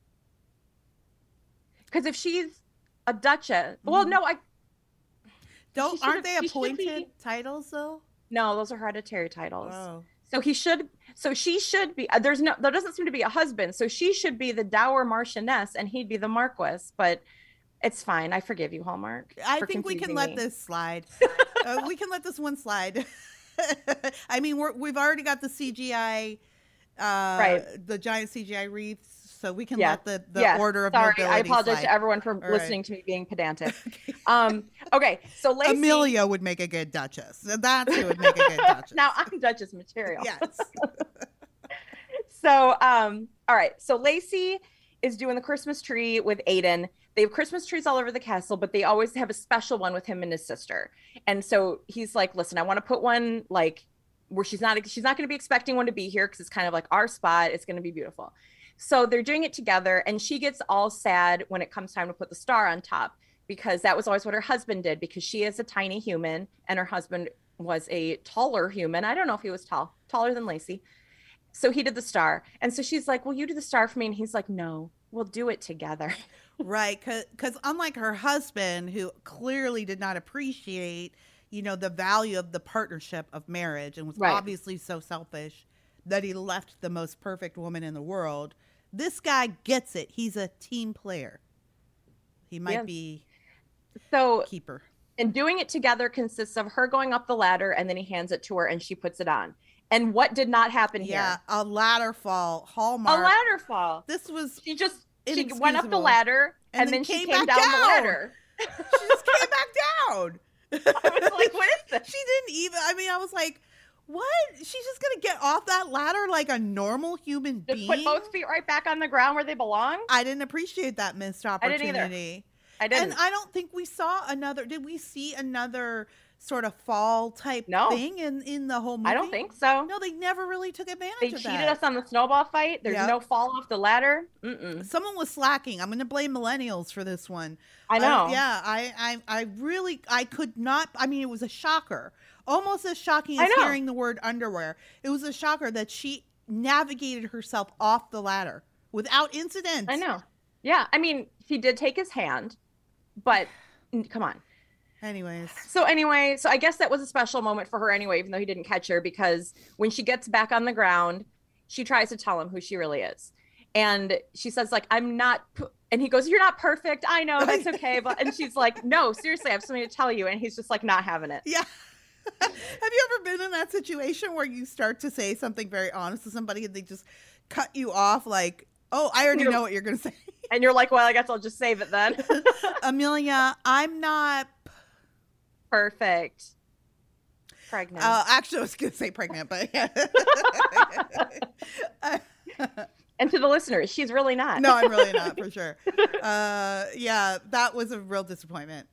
Because if she's a Duchess, well, no, aren't they appointed titles though? No, those are hereditary titles. Oh. She should be, there doesn't seem to be a husband. So she should be the dower marchioness and he'd be the Marquis, but it's fine. I forgive you, Hallmark. I think we can let this slide. We can let this one slide. I mean, we've already got the CGI, right. The giant CGI wreaths. So we can let the order of nobility slide. I apologize to everyone for listening to me being pedantic. Okay, so Lacey... Amelia would make a good Duchess. That's who would make a good Duchess. Now I'm Duchess material. Yes. So, all right. So Lacey is doing the Christmas tree with Aiden. They have Christmas trees all over the castle, but they always have a special one with him and his sister. And so he's like, listen, I want to put one like where she's not going to be expecting one to be here because it's kind of like our spot. It's going to be beautiful. So they're doing it together, and she gets all sad when it comes time to put the star on top because that was always what her husband did because she is a tiny human and her husband was a taller human. I don't know if he was taller than Lacey. So he did the star. And so she's like, well, you do the star for me. And he's like, no, we'll do it together. Right. Because unlike her husband, who clearly did not appreciate, the value of the partnership of marriage and was obviously so selfish that he left the most perfect woman in the world. This guy gets it. He's a team player. He might be keeper. And doing it together consists of her going up the ladder and then he hands it to her and she puts it on. And what did not happen here? Yeah, a ladder fall. Hallmark. A ladder fall. This was she went up the ladder and then she came down the ladder. She just came back down. I was like, what is this? She didn't even, I was like, what? She's just going to get off that ladder like a normal human being? Put both feet right back on the ground where they belong? I didn't appreciate that missed opportunity. I didn't either. I didn't. And I don't think we saw did we see another sort of fall type thing in the whole movie? I don't think so. No, they never really took advantage of that. They cheated us on the snowball fight. There's no fall off the ladder. Mm-mm. Someone was slacking. I'm going to blame millennials for this one. I know. I could not. I mean, it was a shocker. Almost as shocking as hearing the word underwear. It was a shocker that she navigated herself off the ladder without incident. I know. Yeah. I mean, he did take his hand, but come on. So I guess that was a special moment for her anyway, even though he didn't catch her, because when she gets back on the ground, she tries to tell him who she really is. And she says, like, I'm not, and he goes, you're not perfect. I know, that's okay. But, and she's like, no, seriously, I have something to tell you. And he's just like, not having it. Yeah. Have you ever been in that situation where you start to say something very honest to somebody and they just cut you off like, oh, I already know what you're going to say. And you're like, well, I guess I'll just save it then. Amelia, I'm not perfect. Pregnant. Actually, I was going to say pregnant, but yeah. And to the listeners, she's really not. No, I'm really not, for sure. Yeah, that was a real disappointment.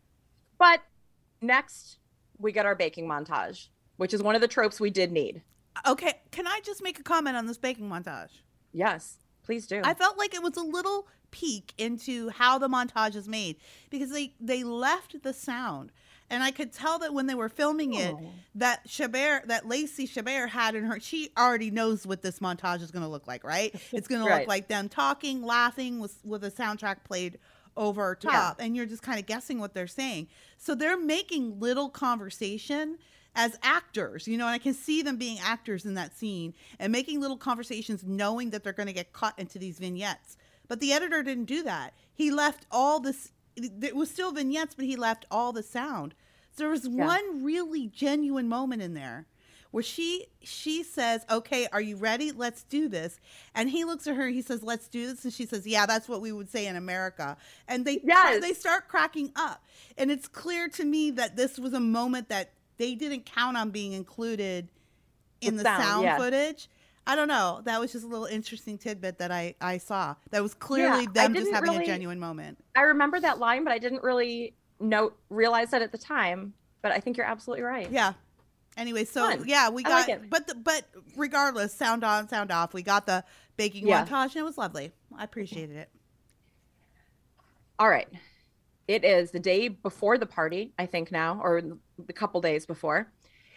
But next, we get our baking montage, which is one of the tropes we did need. Okay, can I just make a comment on this baking montage? Yes, please do. I felt like it was a little peek into how the montage is made because they left the sound. And I could tell that when they were filming it, that Lacey Chabert had in her, she already knows what this montage is going to look like, right? It's going to look like them talking, laughing with a soundtrack played over top. And you're just kind of guessing what they're saying. So they're making little conversation as actors, and I can see them being actors in that scene and making little conversations knowing that they're going to get cut into these vignettes. But the editor didn't do that. He left all this. It was still vignettes, but he left all the sound. So there was one really genuine moment in there where she says, okay, are you ready? Let's do this. And he looks at her, he says, let's do this. And she says, yeah, that's what we would say in America. And they start cracking up. And it's clear to me that this was a moment that they didn't count on being included in the sound footage. I don't know. That was just a little interesting tidbit that I saw. That was clearly them just having a genuine moment. I remember that line, but I didn't really realize that at the time. But I think you're absolutely right. Yeah. Anyway, so we got, but regardless, sound on, sound off. We got the baking montage, and it was lovely. I appreciated it. All right. It is the day before the party, I think now, or the couple days before.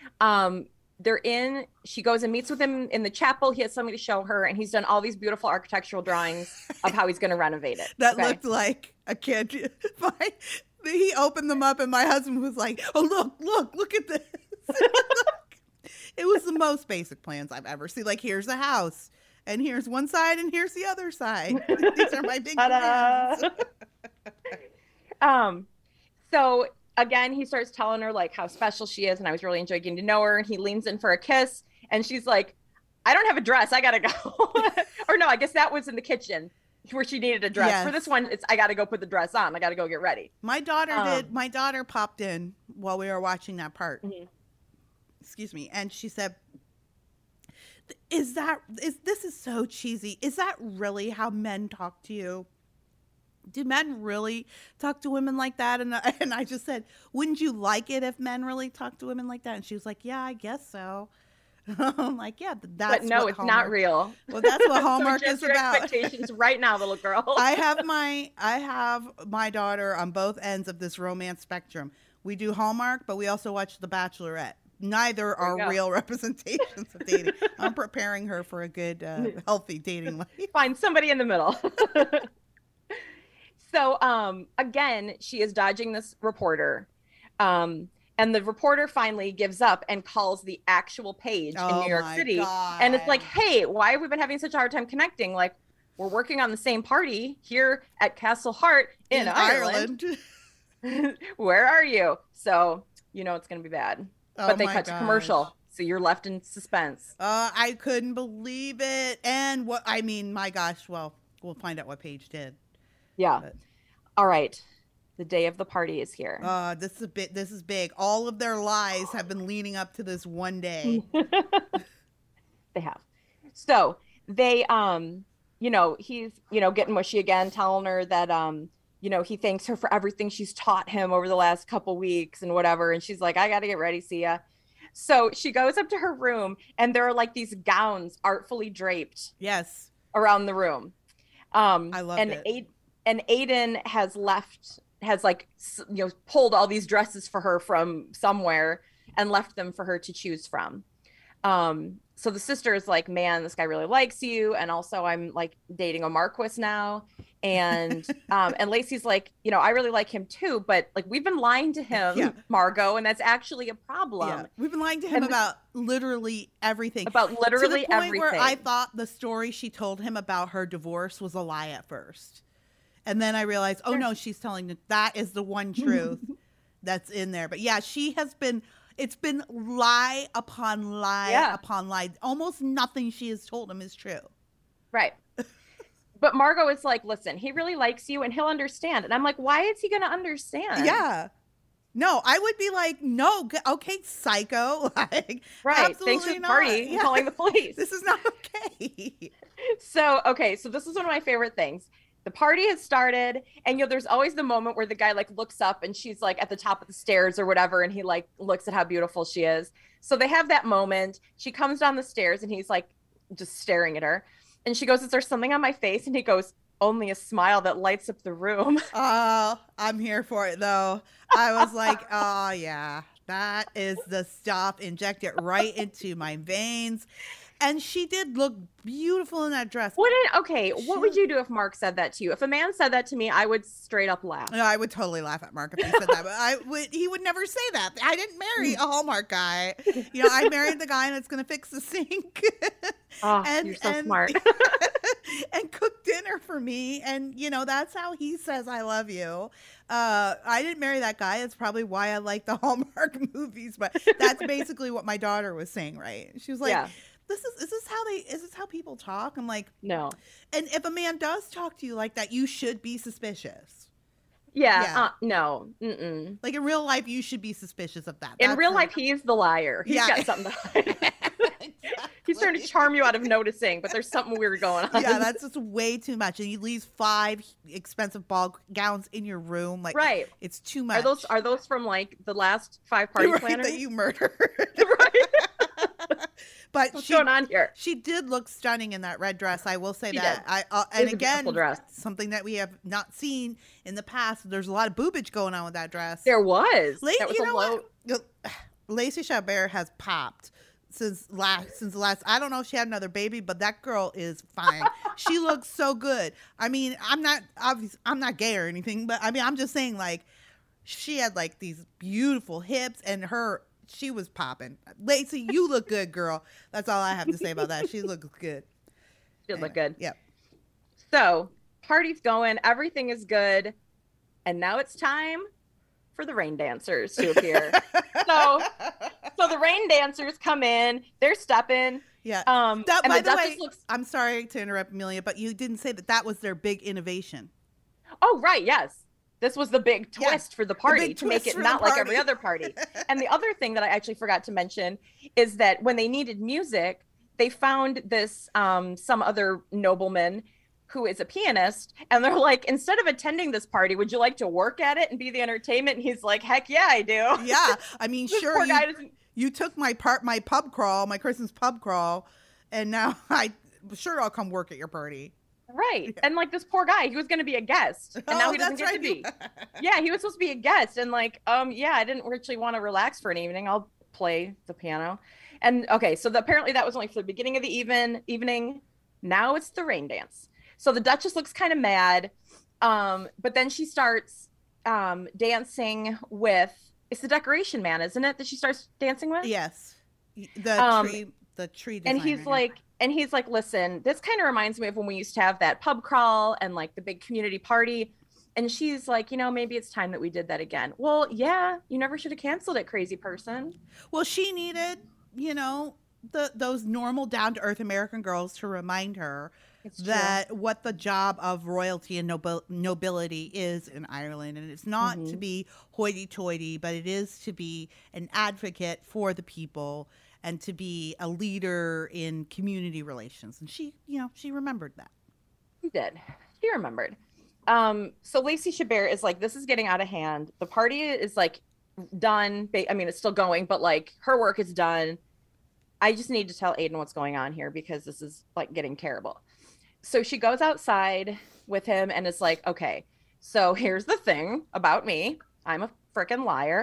She goes and meets with him in the chapel. He has something to show her, and he's done all these beautiful architectural drawings of how he's going to renovate it. That looked like a kid. He opened them up, and my husband was like, oh, look at this. It was the most basic plans I've ever seen. Like, here's a house, and here's one side, and here's the other side. These are my big plans. So again, he starts telling her like how special she is, and I was really enjoying getting to know her. And he leans in for a kiss, and she's like, I don't have a dress, I gotta go. Or no, I guess that was in the kitchen where she needed a dress. Yes. For this one, it's I gotta go put the dress on, I gotta go get ready. My daughter popped in while we were watching that part. Mm-hmm. Excuse me. And she said, this is so cheesy. Is that really how men talk to you? Do men really talk to women like that? And I just said, wouldn't you like it if men really talked to women like that? And she was like, yeah, I guess so. I'm like, yeah, that's but no, it's Hallmark, not real. Well, that's what Hallmark so is about. Expectations right now, little girl. I have my daughter on both ends of this romance spectrum. We do Hallmark, but we also watch The Bachelorette. Neither are real representations of dating. I'm preparing her for a good, healthy dating life. Find somebody in the middle. So, again, she is dodging this reporter. And the reporter finally gives up and calls the actual page in New York City. God. And it's like, hey, why have we been having such a hard time connecting? Like, we're working on the same party here at Castle Hart in Ireland. Where are you? So, it's going to be bad. But they cut to commercial. So you're left in suspense. I couldn't believe it. And my gosh, well, we'll find out what Paige did. Yeah. But. All right. The day of the party is here. This is big. All of their lies have been leading up to this one day. They have. So they, he's, getting mushy again, telling her that, he thanks her for everything she's taught him over the last couple weeks and whatever. And she's like, I got to get ready. See ya. So she goes up to her room, and there are like these gowns artfully draped. Yes. Around the room. I love it. And Aiden has pulled all these dresses for her from somewhere and left them for her to choose from. So the sister is like, man, this guy really likes you. And also I'm like dating a Marquis now. And Lacey's like, I really like him too, but like we've been lying to him, Margot, and that's actually a problem. Yeah. We've been lying to him about literally everything. About literally to the point everything. Where I thought the story she told him about her divorce was a lie at first. And then I realized, oh no, she's telling that is the one truth that's in there. But yeah, it's been lie upon lie upon lie. Almost nothing she has told him is true. Right. But Margot is like, listen, he really likes you and he'll understand. And I'm like, why is he going to understand? Yeah. No, I would be like, no, okay, psycho. Like, right. Thanks for the party. I'm calling the police. This is not okay. So this is one of my favorite things. The party has started, and there's always the moment where the guy like looks up and she's like at the top of the stairs or whatever, and he like looks at how beautiful she is. So they have that moment. She comes down the stairs and he's like just staring at her, and she goes, "Is there something on my face?" And he goes, "Only a smile that lights up the room." Oh, I'm here for it though. I was like, oh yeah, that is the stuff. Inject it right into my veins. And she did look beautiful in that dress. What would you do if Mark said that to you? If a man said that to me, I would straight up laugh. No, I would totally laugh at Mark if he said that. But he would never say that. I didn't marry a Hallmark guy. I married the guy that's going to fix the sink. Oh, you're so smart. And cook dinner for me. And, that's how he says I love you. I didn't marry that guy. That's probably why I like the Hallmark movies. But that's basically what my daughter was saying, right? She was like, yeah. Is this how people talk? I'm like, no. And if a man does talk to you like that, you should be suspicious. Yeah. No. Mm-mm. Like in real life, you should be suspicious of that. In real life, he's the liar. He's got something to hide. Exactly. He's trying to charm you out of noticing, but there's something weird going on. Yeah, that's just way too much. And he leaves 5 expensive ball gowns in your room. Like, right. It's too much. Are those from like the last 5 party planners that you murdered? Right. But what's going on here? She did look stunning in that red dress. I will say she that. Did. And again, something that we have not seen in the past. There's a lot of boobage going on with that dress. There was. Lacey Chabert has popped since the last. I don't know if she had another baby, but that girl is fine. She looks so good. I mean, I'm not gay or anything, but I mean, I'm just saying, like, she had like these beautiful hips, and she was popping. Lacey, you look good, girl. That's all I have to say about that. She looks good. She look good. Yep. So, party's going. Everything is good. And now it's time for the rain dancers to appear. so the rain dancers come in. They're stepping. Yeah. And by the way, I'm sorry to interrupt, Amelia, but you didn't say that was their big innovation. Oh, right. Yes. This was the big twist for the party to make it not like every other party. And the other thing that I actually forgot to mention is that when they needed music, they found this some other nobleman who is a pianist, and they're like, instead of attending this party, would you like to work at it and be the entertainment? And he's like, heck yeah, I do. Yeah, I mean, sure. You took my pub crawl, my Christmas pub crawl, and now I'll come work at your party. Right. Yeah. And like this poor guy, he was going to be a guest, and now he doesn't get to be. Yeah, he was supposed to be a guest, and like, I didn't actually want to relax for an evening. I'll play the piano. And okay, so apparently that was only for the beginning of the evening. Now it's the rain dance. So the Duchess looks kind of mad, but then she starts dancing with, it's the decoration man, isn't it, that she starts dancing with? Yes. The tree designer. And he's like, listen, this kind of reminds me of when we used to have that pub crawl and like the big community party. And she's like, maybe it's time that we did that again. Well, yeah, you never should have canceled it, crazy person. Well, she needed, those normal down-to-earth American girls to remind her that what the job of royalty and nobility is in Ireland. And it's not to be hoity-toity, but it is to be an advocate for the people and to be a leader in community relations. And she remembered that. She did. She remembered. So Lacey Chabert is like, this is getting out of hand. The party is like done. I mean, it's still going, but like her work is done. I just need to tell Aiden what's going on here because this is like getting terrible. So she goes outside with him and is like, okay, so here's the thing about me. I'm a freaking liar.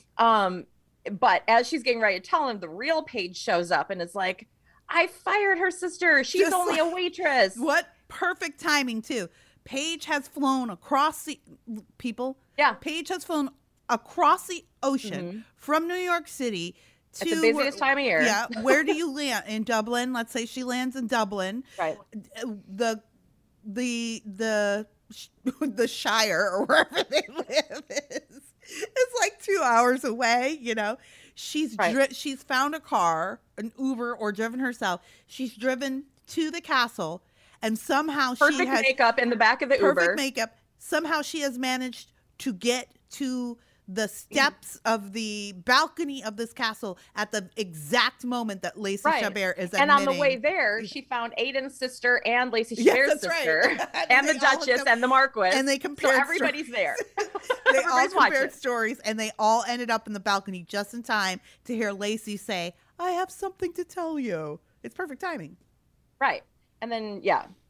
But as she's getting ready to tell him, the real Paige shows up and is like, I fired her sister. She's just only a waitress. What perfect timing, too. Paige has flown across the Paige has flown across the ocean from New York City to the busiest time of year. Yeah. Where do you land? In Dublin. Let's say she lands in Dublin. Right. The Shire or wherever they live it's like 2 hours away. She's she's found a car, an Uber, or driven herself. She's driven to the castle, and somehow she has makeup in the back of the Uber. Perfect makeup. Somehow she has managed to get to the steps of the balcony of this castle at the exact moment that Lacey Chabert is admitting. And on the way there, she found Aiden's sister and Lacey Chabert's sister, and the Duchess and the Marquis. And they compared. So everybody's there. They all compared stories, and they all ended up in the balcony just in time to hear Lacey say, "I have something to tell you." It's perfect timing. Right. And then,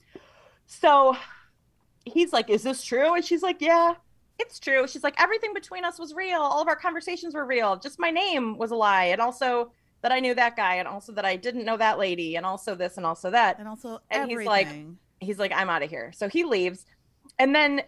so he's like, "Is this true?" And she's like, "Yeah, it's true." She's like, "Everything between us was real. All of our conversations were real. Just my name was a lie. And also that I knew that guy, and also that I didn't know that lady, and also this, and also that. And also and everything." He's like, "I'm out of here." So he leaves. And then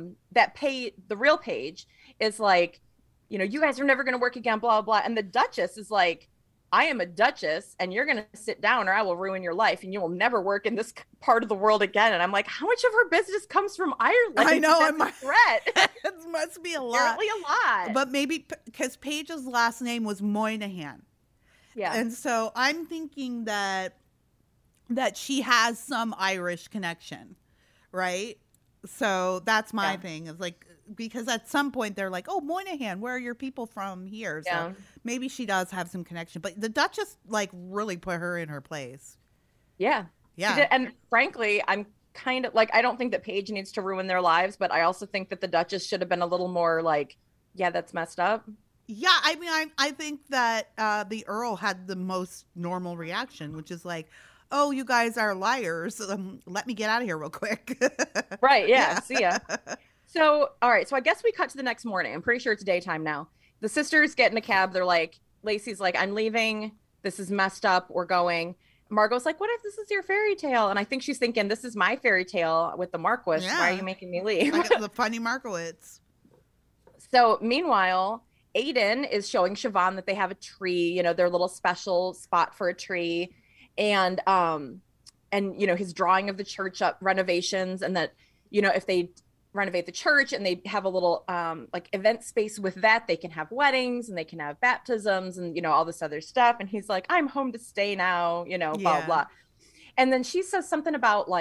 the real Paige is like, "You guys are never going to work again, blah, blah, blah." And the Duchess is like, "I am a duchess, and you're going to sit down or I will ruin your life, and you will never work in this part of the world again." And I'm like, how much of her business comes from Ireland? I know. I'm a threat. It must be a lot. Apparently a lot. But maybe because Paige's last name was Moynihan. Yeah. And so I'm thinking that she has some Irish connection, right? So that's my thing. It's like, because at some point they're like, "Oh, Moynihan, where are your people from here?" So maybe she does have some connection. But the Duchess really put her in her place. Yeah. Yeah. And frankly, I'm kind of I don't think that Paige needs to ruin their lives, but I also think that the Duchess should have been a little more that's messed up. Yeah, I mean, I think that the Earl had the most normal reaction, which is like, "Oh, you guys are liars. Let me get out of here real quick." Right. Yeah. See ya. So, all right. So I guess we cut to the next morning. I'm pretty sure it's daytime now. The sisters get in a cab. They're like, Lacey's like, "I'm leaving. This is messed up. We're going." Margot's like, "What if this is your fairy tale?" And I think she's thinking, "This is my fairy tale with the Marquis. Yeah. Why are you making me leave?" The funny Markowitz. So meanwhile, Aiden is showing Siobhan that they have a tree, their little special spot for a tree. And his drawing of the church up renovations, and that, if they renovate the church and they have a little event space with that, they can have weddings and they can have baptisms and, all this other stuff. And he's like, "I'm home to stay now, blah, blah." And then she says something about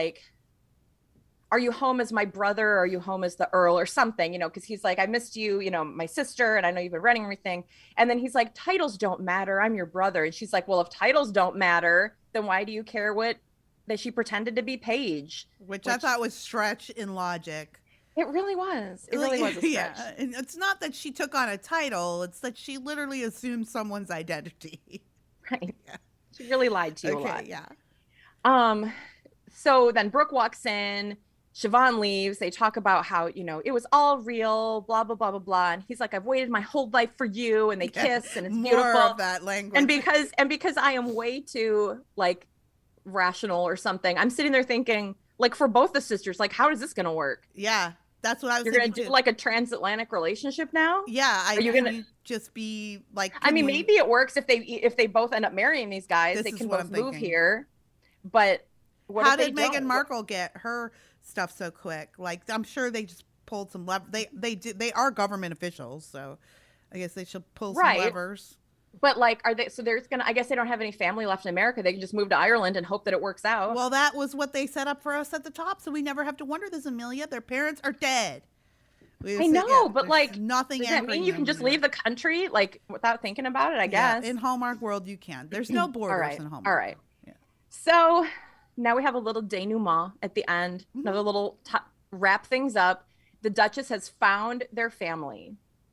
"Are you home as my brother, or are you home as the Earl," or something, because he's like, "I missed you, my sister, and I know you've been running everything." And then he's like, "Titles don't matter. I'm your brother." And she's like, "Well, if titles don't matter, then why do you care that she pretended to be Paige?" Which I thought was stretch in logic. It really was. It really was a stretch. Yeah. And it's not that she took on a title. It's that she literally assumed someone's identity. Right. Yeah. She really lied to you a lot. Yeah. So then Brooke walks in. Siobhan leaves. They talk about how, it was all real, blah, blah, blah, blah, blah. And he's like, "I've waited my whole life for you." And they kiss, and it's beautiful. More of that language. And because I am way too rational or something, I'm sitting there thinking, for both the sisters, how is this going to work? Yeah. That's what I was You're going to do a transatlantic relationship now? Yeah. Are you going to just be maybe it works if they both end up marrying these guys. They can both move here. But how did Meghan Markle get her stuff so quick? I'm sure they just pulled some they are government officials, so I guess they should pull some levers. But are they, so there's I guess they don't have any family left in America. They can just move to Ireland and hope that it works out. Well, that was what they set up for us at the top, so we never have to wonder this, Amelia. Their parents are dead. I know, but nothing. Does that mean you can just leave the country without thinking about it? I guess in Hallmark world you can. There's no borders in Hallmark. All right. Yeah. So now we have a little denouement at the end. Another little wrap things up. The Duchess has found their family,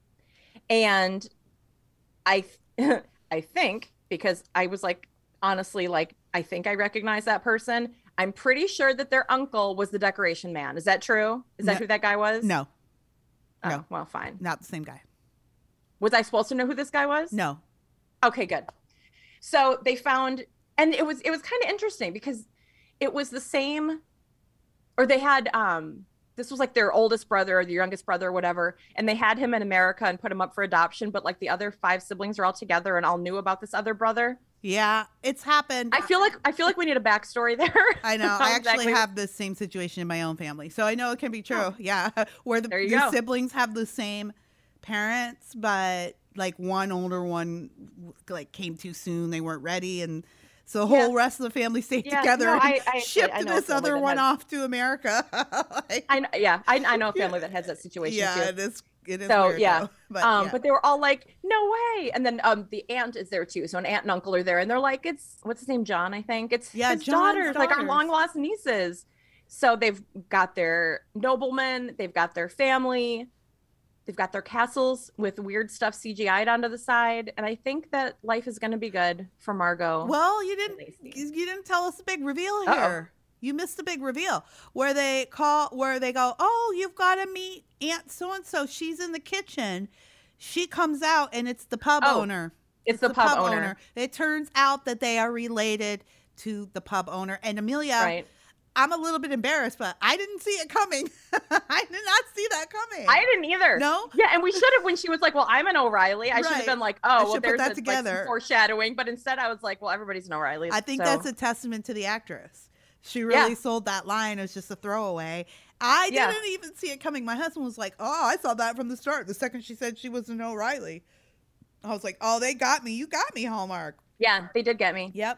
and I think, because I was honestly, I think I recognize that person. I'm pretty sure that their uncle was the decoration man. Is that true? Is that who that guy was? No. Oh, no. Well, fine. Not the same guy. Was I supposed to know who this guy was? No. Okay, good. So they found, and it was kind of interesting because it was the same, or they had, this was their oldest brother or their youngest brother or whatever. And they had him in America and put him up for adoption. But the other 5 siblings are all together and all knew about this other brother. Yeah, it's happened. I feel like we need a backstory there. I know. I actually have the same situation in my own family. So I know it can be true. Oh. Yeah. Where the siblings have the same parents, but one older one came too soon. They weren't ready. And so the whole rest of the family stayed together and shipped this other one off to America. I know a family that has that situation too. Yeah, it is It is so weird, yeah. but they were all like, no way. And then the aunt is there too. So an aunt and uncle are there, and they're like, it's what's his name, John, I think. It's his daughters, like our long lost nieces. So they've got their noblemen, they've got their family, they've got their castles with weird stuff CGI'd onto the side. And I think that life is gonna be good for Margot. Well, you didn't tell us the big reveal here. Uh-oh. You missed the big reveal where they go, oh, you've got to meet Aunt so-and-so. She's in the kitchen. She comes out and it's the pub owner. It's the pub owner. It turns out that they are related to the pub owner. And Amelia, right. I'm a little bit embarrassed, but I didn't see it coming. I did not see that coming. I didn't either. No? Yeah, and we should have, when she was like, well, I'm an O'Reilly, I should have been like, oh, well, there's that together. Like, some foreshadowing. But instead I was like, well, everybody's an O'Reilly. I think that's a testament to the actress. She really sold that line as just a throwaway. I didn't even see it coming. My husband was like, oh, I saw that from the start. The second she said she was an O'Reilly. I was like, oh, they got me. You got me, Hallmark. Yeah, they did get me. Yep.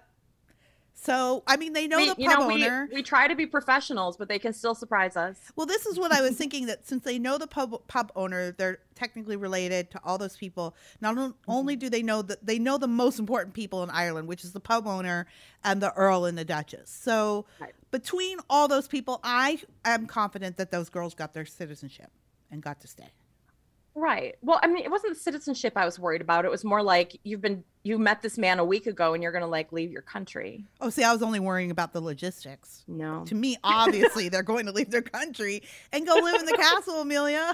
So, I mean, they know the pub owner. We try to be professionals, but they can still surprise us. Well, this is what I was thinking, that since they know the pub owner, they're technically related to all those people. Not only do they know that, they know the most important people in Ireland, which is the pub owner and the Earl and the Duchess. So between all those people, I am confident that those girls got their citizenship and got to stay. Right. Well, I mean, it wasn't the citizenship I was worried about. It was more like you met this man a week ago and you're going to like leave your country. Oh, see, I was only worrying about the logistics. No. To me, obviously, they're going to leave their country and go live in the castle, Amelia.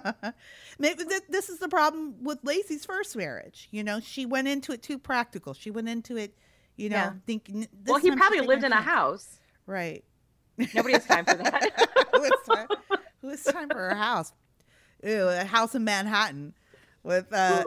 Maybe this is the problem with Lacey's first marriage. You know, she went into it too practical. She went into it, thinking. Well, he probably lived in a house. Right. Nobody has time for that. Who has time for a house? Ew, a house in Manhattan with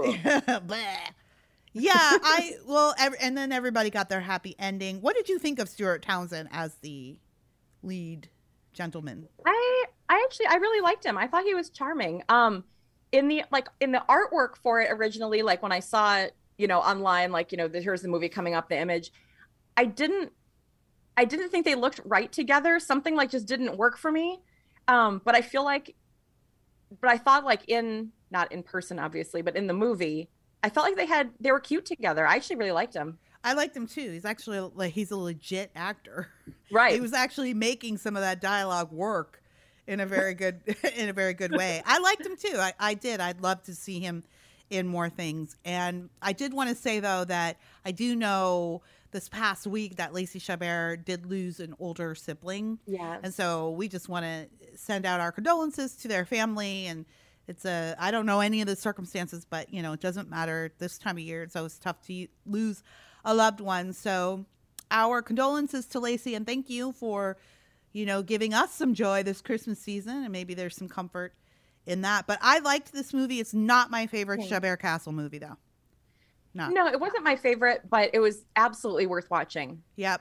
yeah, and then everybody got their happy ending. What did you think of Stuart Townsend as the lead gentleman? I really liked him. I thought he was charming. In the artwork for it originally, like when I saw it, online, like, here's the movie coming up, the image, I didn't think they looked right together. Something like just didn't work for me. But I thought like not in person, obviously, but in the movie, I felt like they were cute together. I actually really liked him. I liked him too. He's actually he's a legit actor. Right. He was actually making some of that dialogue work in a very good way. I liked him too. I did. I'd love to see him in more things. And I did want to say though that I do know this past week that Lacey Chabert did lose an older sibling. Yeah. And so we just want to send out our condolences to their family. And I don't know any of the circumstances, but it doesn't matter this time of year. It's always tough to lose a loved one. So our condolences to Lacey, and thank you for, giving us some joy this Christmas season. And maybe there's some comfort in that. But I liked this movie. It's not my favorite Chabert Castle movie though. No, it wasn't my favorite, but it was absolutely worth watching. Yep.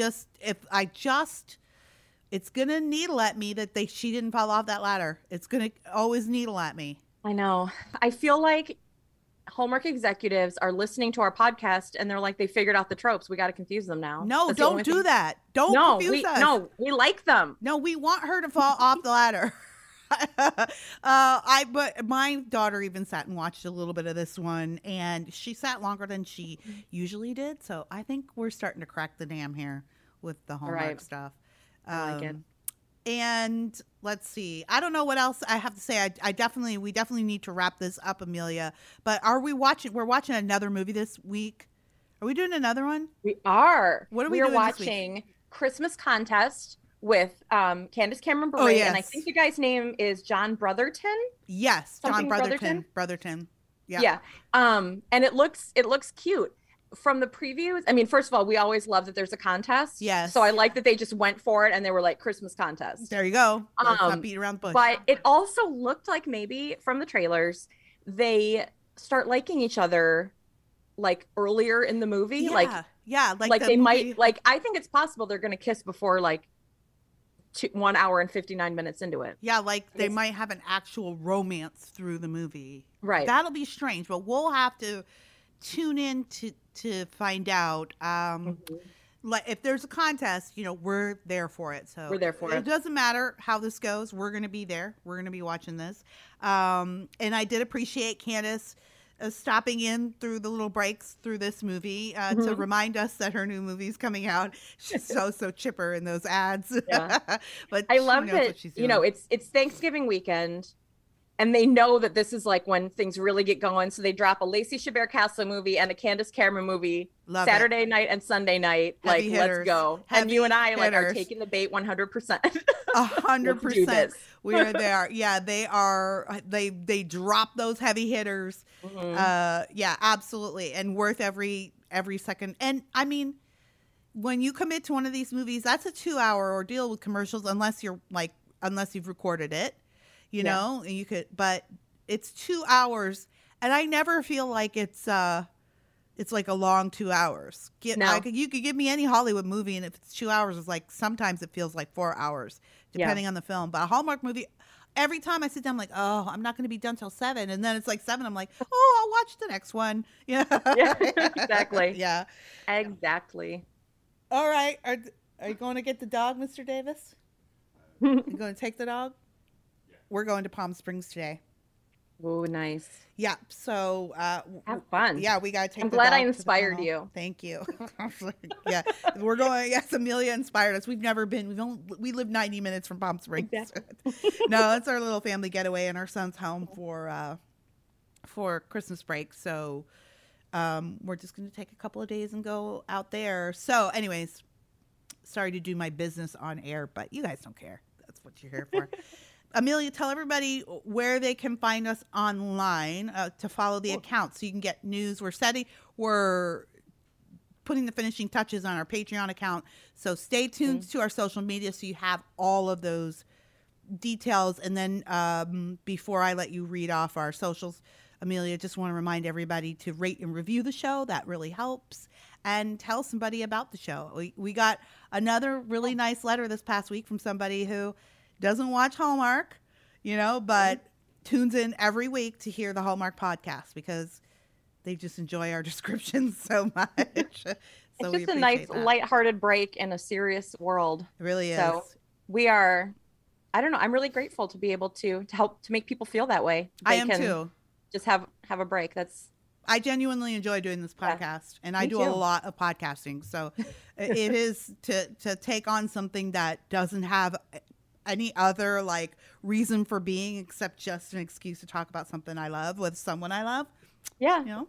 It's going to needle at me that she didn't fall off that ladder. It's going to always needle at me. I know. I feel like Hallmark executives are listening to our podcast and they're like, they figured out the tropes. We got to confuse them now. No, don't do that. Don't confuse us. No, we like them. No, we want her to fall off the ladder. But my daughter even sat and watched a little bit of this one, and she sat longer than she usually did. So I think we're starting to crack the dam here with the Hallmark stuff. I like it. And let's see. I don't know what else I have to say. We definitely need to wrap this up, Amelia. But we're watching another movie this week. Are we doing another one? We are. What are we doing watching this week? Christmas Contest with Candace Cameron Bure, and I think the guy's name is John Brotherton. Yes, John Brotherton. Yeah. Yeah. And it looks cute. From the previews, I mean, first of all, we always love that there's a contest. Yes. So I like that they just went for it and they were like Christmas contest. There you go. Let's not beat around the bush. But it also looked like maybe from the trailers, they start liking each other like earlier in the movie. Yeah. Like they might, like, I think it's possible they're going to kiss before like 1 hour and 59 minutes into it. Yeah. Like they might have an actual romance through the movie. Right. That'll be strange, but we'll have to tune in to find out. like if there's a contest, we're there for it. So we're there for it. It doesn't matter how this goes. We're going to be there. We're going to be watching this. And I did appreciate Candace stopping in through the little breaks through this movie to remind us that her new movie's coming out. She's so chipper in those ads. Yeah. But I love that, it's Thanksgiving weekend. And they know that this is like when things really get going. So they drop a Lacey Chabert Castle movie and a Candace Cameron movie Saturday night and Sunday night. Heavy hitters. Let's go. And you and I are taking the bait 100%. 100%. We are there. Yeah, they are. They drop those heavy hitters. Yeah, absolutely. And worth every second. And I mean, when you commit to one of these movies, that's a 2-hour ordeal with commercials, unless you've recorded it. And you could, but it's 2 hours, and I never feel like it's like a long 2 hours. You could give me any Hollywood movie, and if it's 2 hours, it's like sometimes it feels like 4 hours, depending on the film. But a Hallmark movie, every time I sit down, I'm like, oh, I'm not going to be done till 7, and then it's like 7. I'm like, oh, I'll watch the next one. Yeah, exactly. Yeah, exactly. All right, are you going to get the dog, Mr. Davis? You going to take the dog? We're going to Palm Springs today. Oh, nice. Yeah. So have fun. Yeah, we got to take. I'm glad I inspired you. Thank you. Yeah, we're going. Yes, Amelia inspired us. We've never been. We live 90 minutes from Palm Springs. Exactly. No, it's our little family getaway, and our son's home for Christmas break. So we're just going to take a couple of days and go out there. So, anyways, sorry to do my business on air, but you guys don't care. That's what you're here for. Amelia, tell everybody where they can find us online to follow the account so you can get news. We're putting the finishing touches on our Patreon account. So stay tuned to our social media so you have all of those details. And then before I let you read off our socials, Amelia, just want to remind everybody to rate and review the show. That really helps. And tell somebody about the show. We got another really nice letter this past week from somebody who doesn't watch Hallmark, but tunes in every week to hear the Hallmark podcast because they just enjoy our descriptions so much. It's just a nice, lighthearted break in a serious world. It really is. So we are, I don't know, I'm really grateful to be able to help to make people feel that way. I am too. Just have a break. I genuinely enjoy doing this podcast, and I do a lot of podcasting. So it is to take on something that doesn't have any other reason for being except just an excuse to talk about something I love with someone I love. Yeah.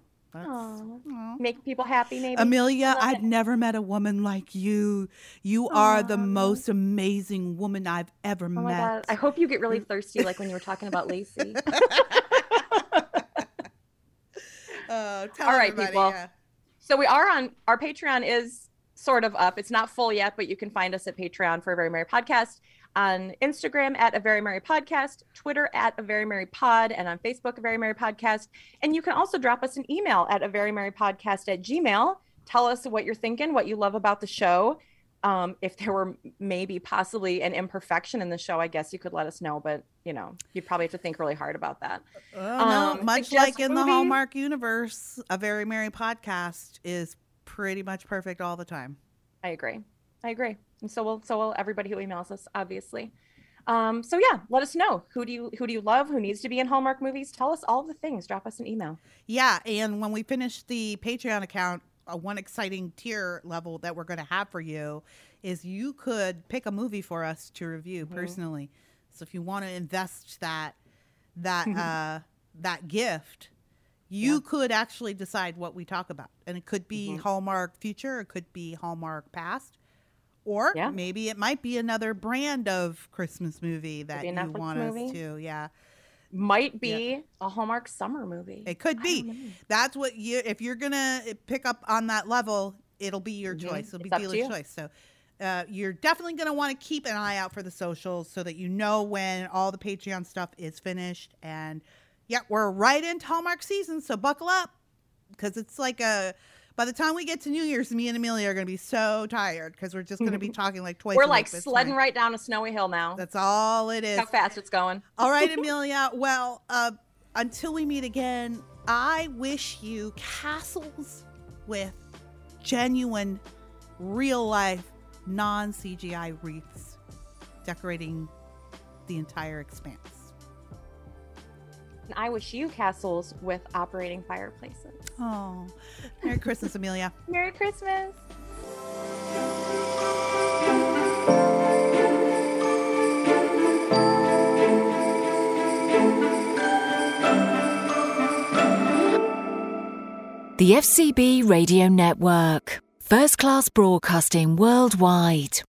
Make people happy, maybe. Amelia, I've never met a woman like you. You are the most amazing woman I've ever met. My God. I hope you get really thirsty like when you were talking about Lacey. All right, people. Yeah. So we are on, our Patreon is sort of up. It's not full yet, but you can find us at Patreon for A Very Merry Podcast, on Instagram at A Very Merry Podcast, Twitter at A Very Merry Pod, and on Facebook, A Very Merry Podcast. And you can also drop us an email at averymerrypodcast@gmail.com. Tell us what you're thinking, what you love about the show. If there were maybe possibly an imperfection in the show, I guess you could let us know, but you'd probably have to think really hard about that. No, much like in the Hallmark universe, A Very Merry Podcast is pretty much perfect all the time. I agree. And so will everybody who emails us, obviously. So yeah, let us know. Who do you love? Who needs to be in Hallmark movies? Tell us all the things. Drop us an email. Yeah, and when we finish the Patreon account, one exciting tier level that we're going to have for you is you could pick a movie for us to review personally. So if you want to invest that gift, you could actually decide what we talk about, and it could be Hallmark Future, it could be Hallmark Past. Or maybe it might be another brand of Christmas movie that you want us to. Yeah. Might be a Hallmark summer movie. It could be. That's what if you're going to pick up on that level, it'll be your choice. It'll be dealer's choice. So you're definitely going to want to keep an eye out for the socials so that you know when all the Patreon stuff is finished. And we're right into Hallmark season. So buckle up because it's like by the time we get to New Year's, me and Amelia are going to be so tired because we're just going to be talking twice. We're sledding right down a snowy hill now. That's all it is. How fast it's going. All right, Amelia. Well, until we meet again, I wish you castles with genuine real life, non-CGI wreaths decorating the entire expanse. And I wish you castles with operating fireplaces. Oh, Merry Christmas, Amelia. Merry Christmas. The FCB Radio Network. First class broadcasting worldwide.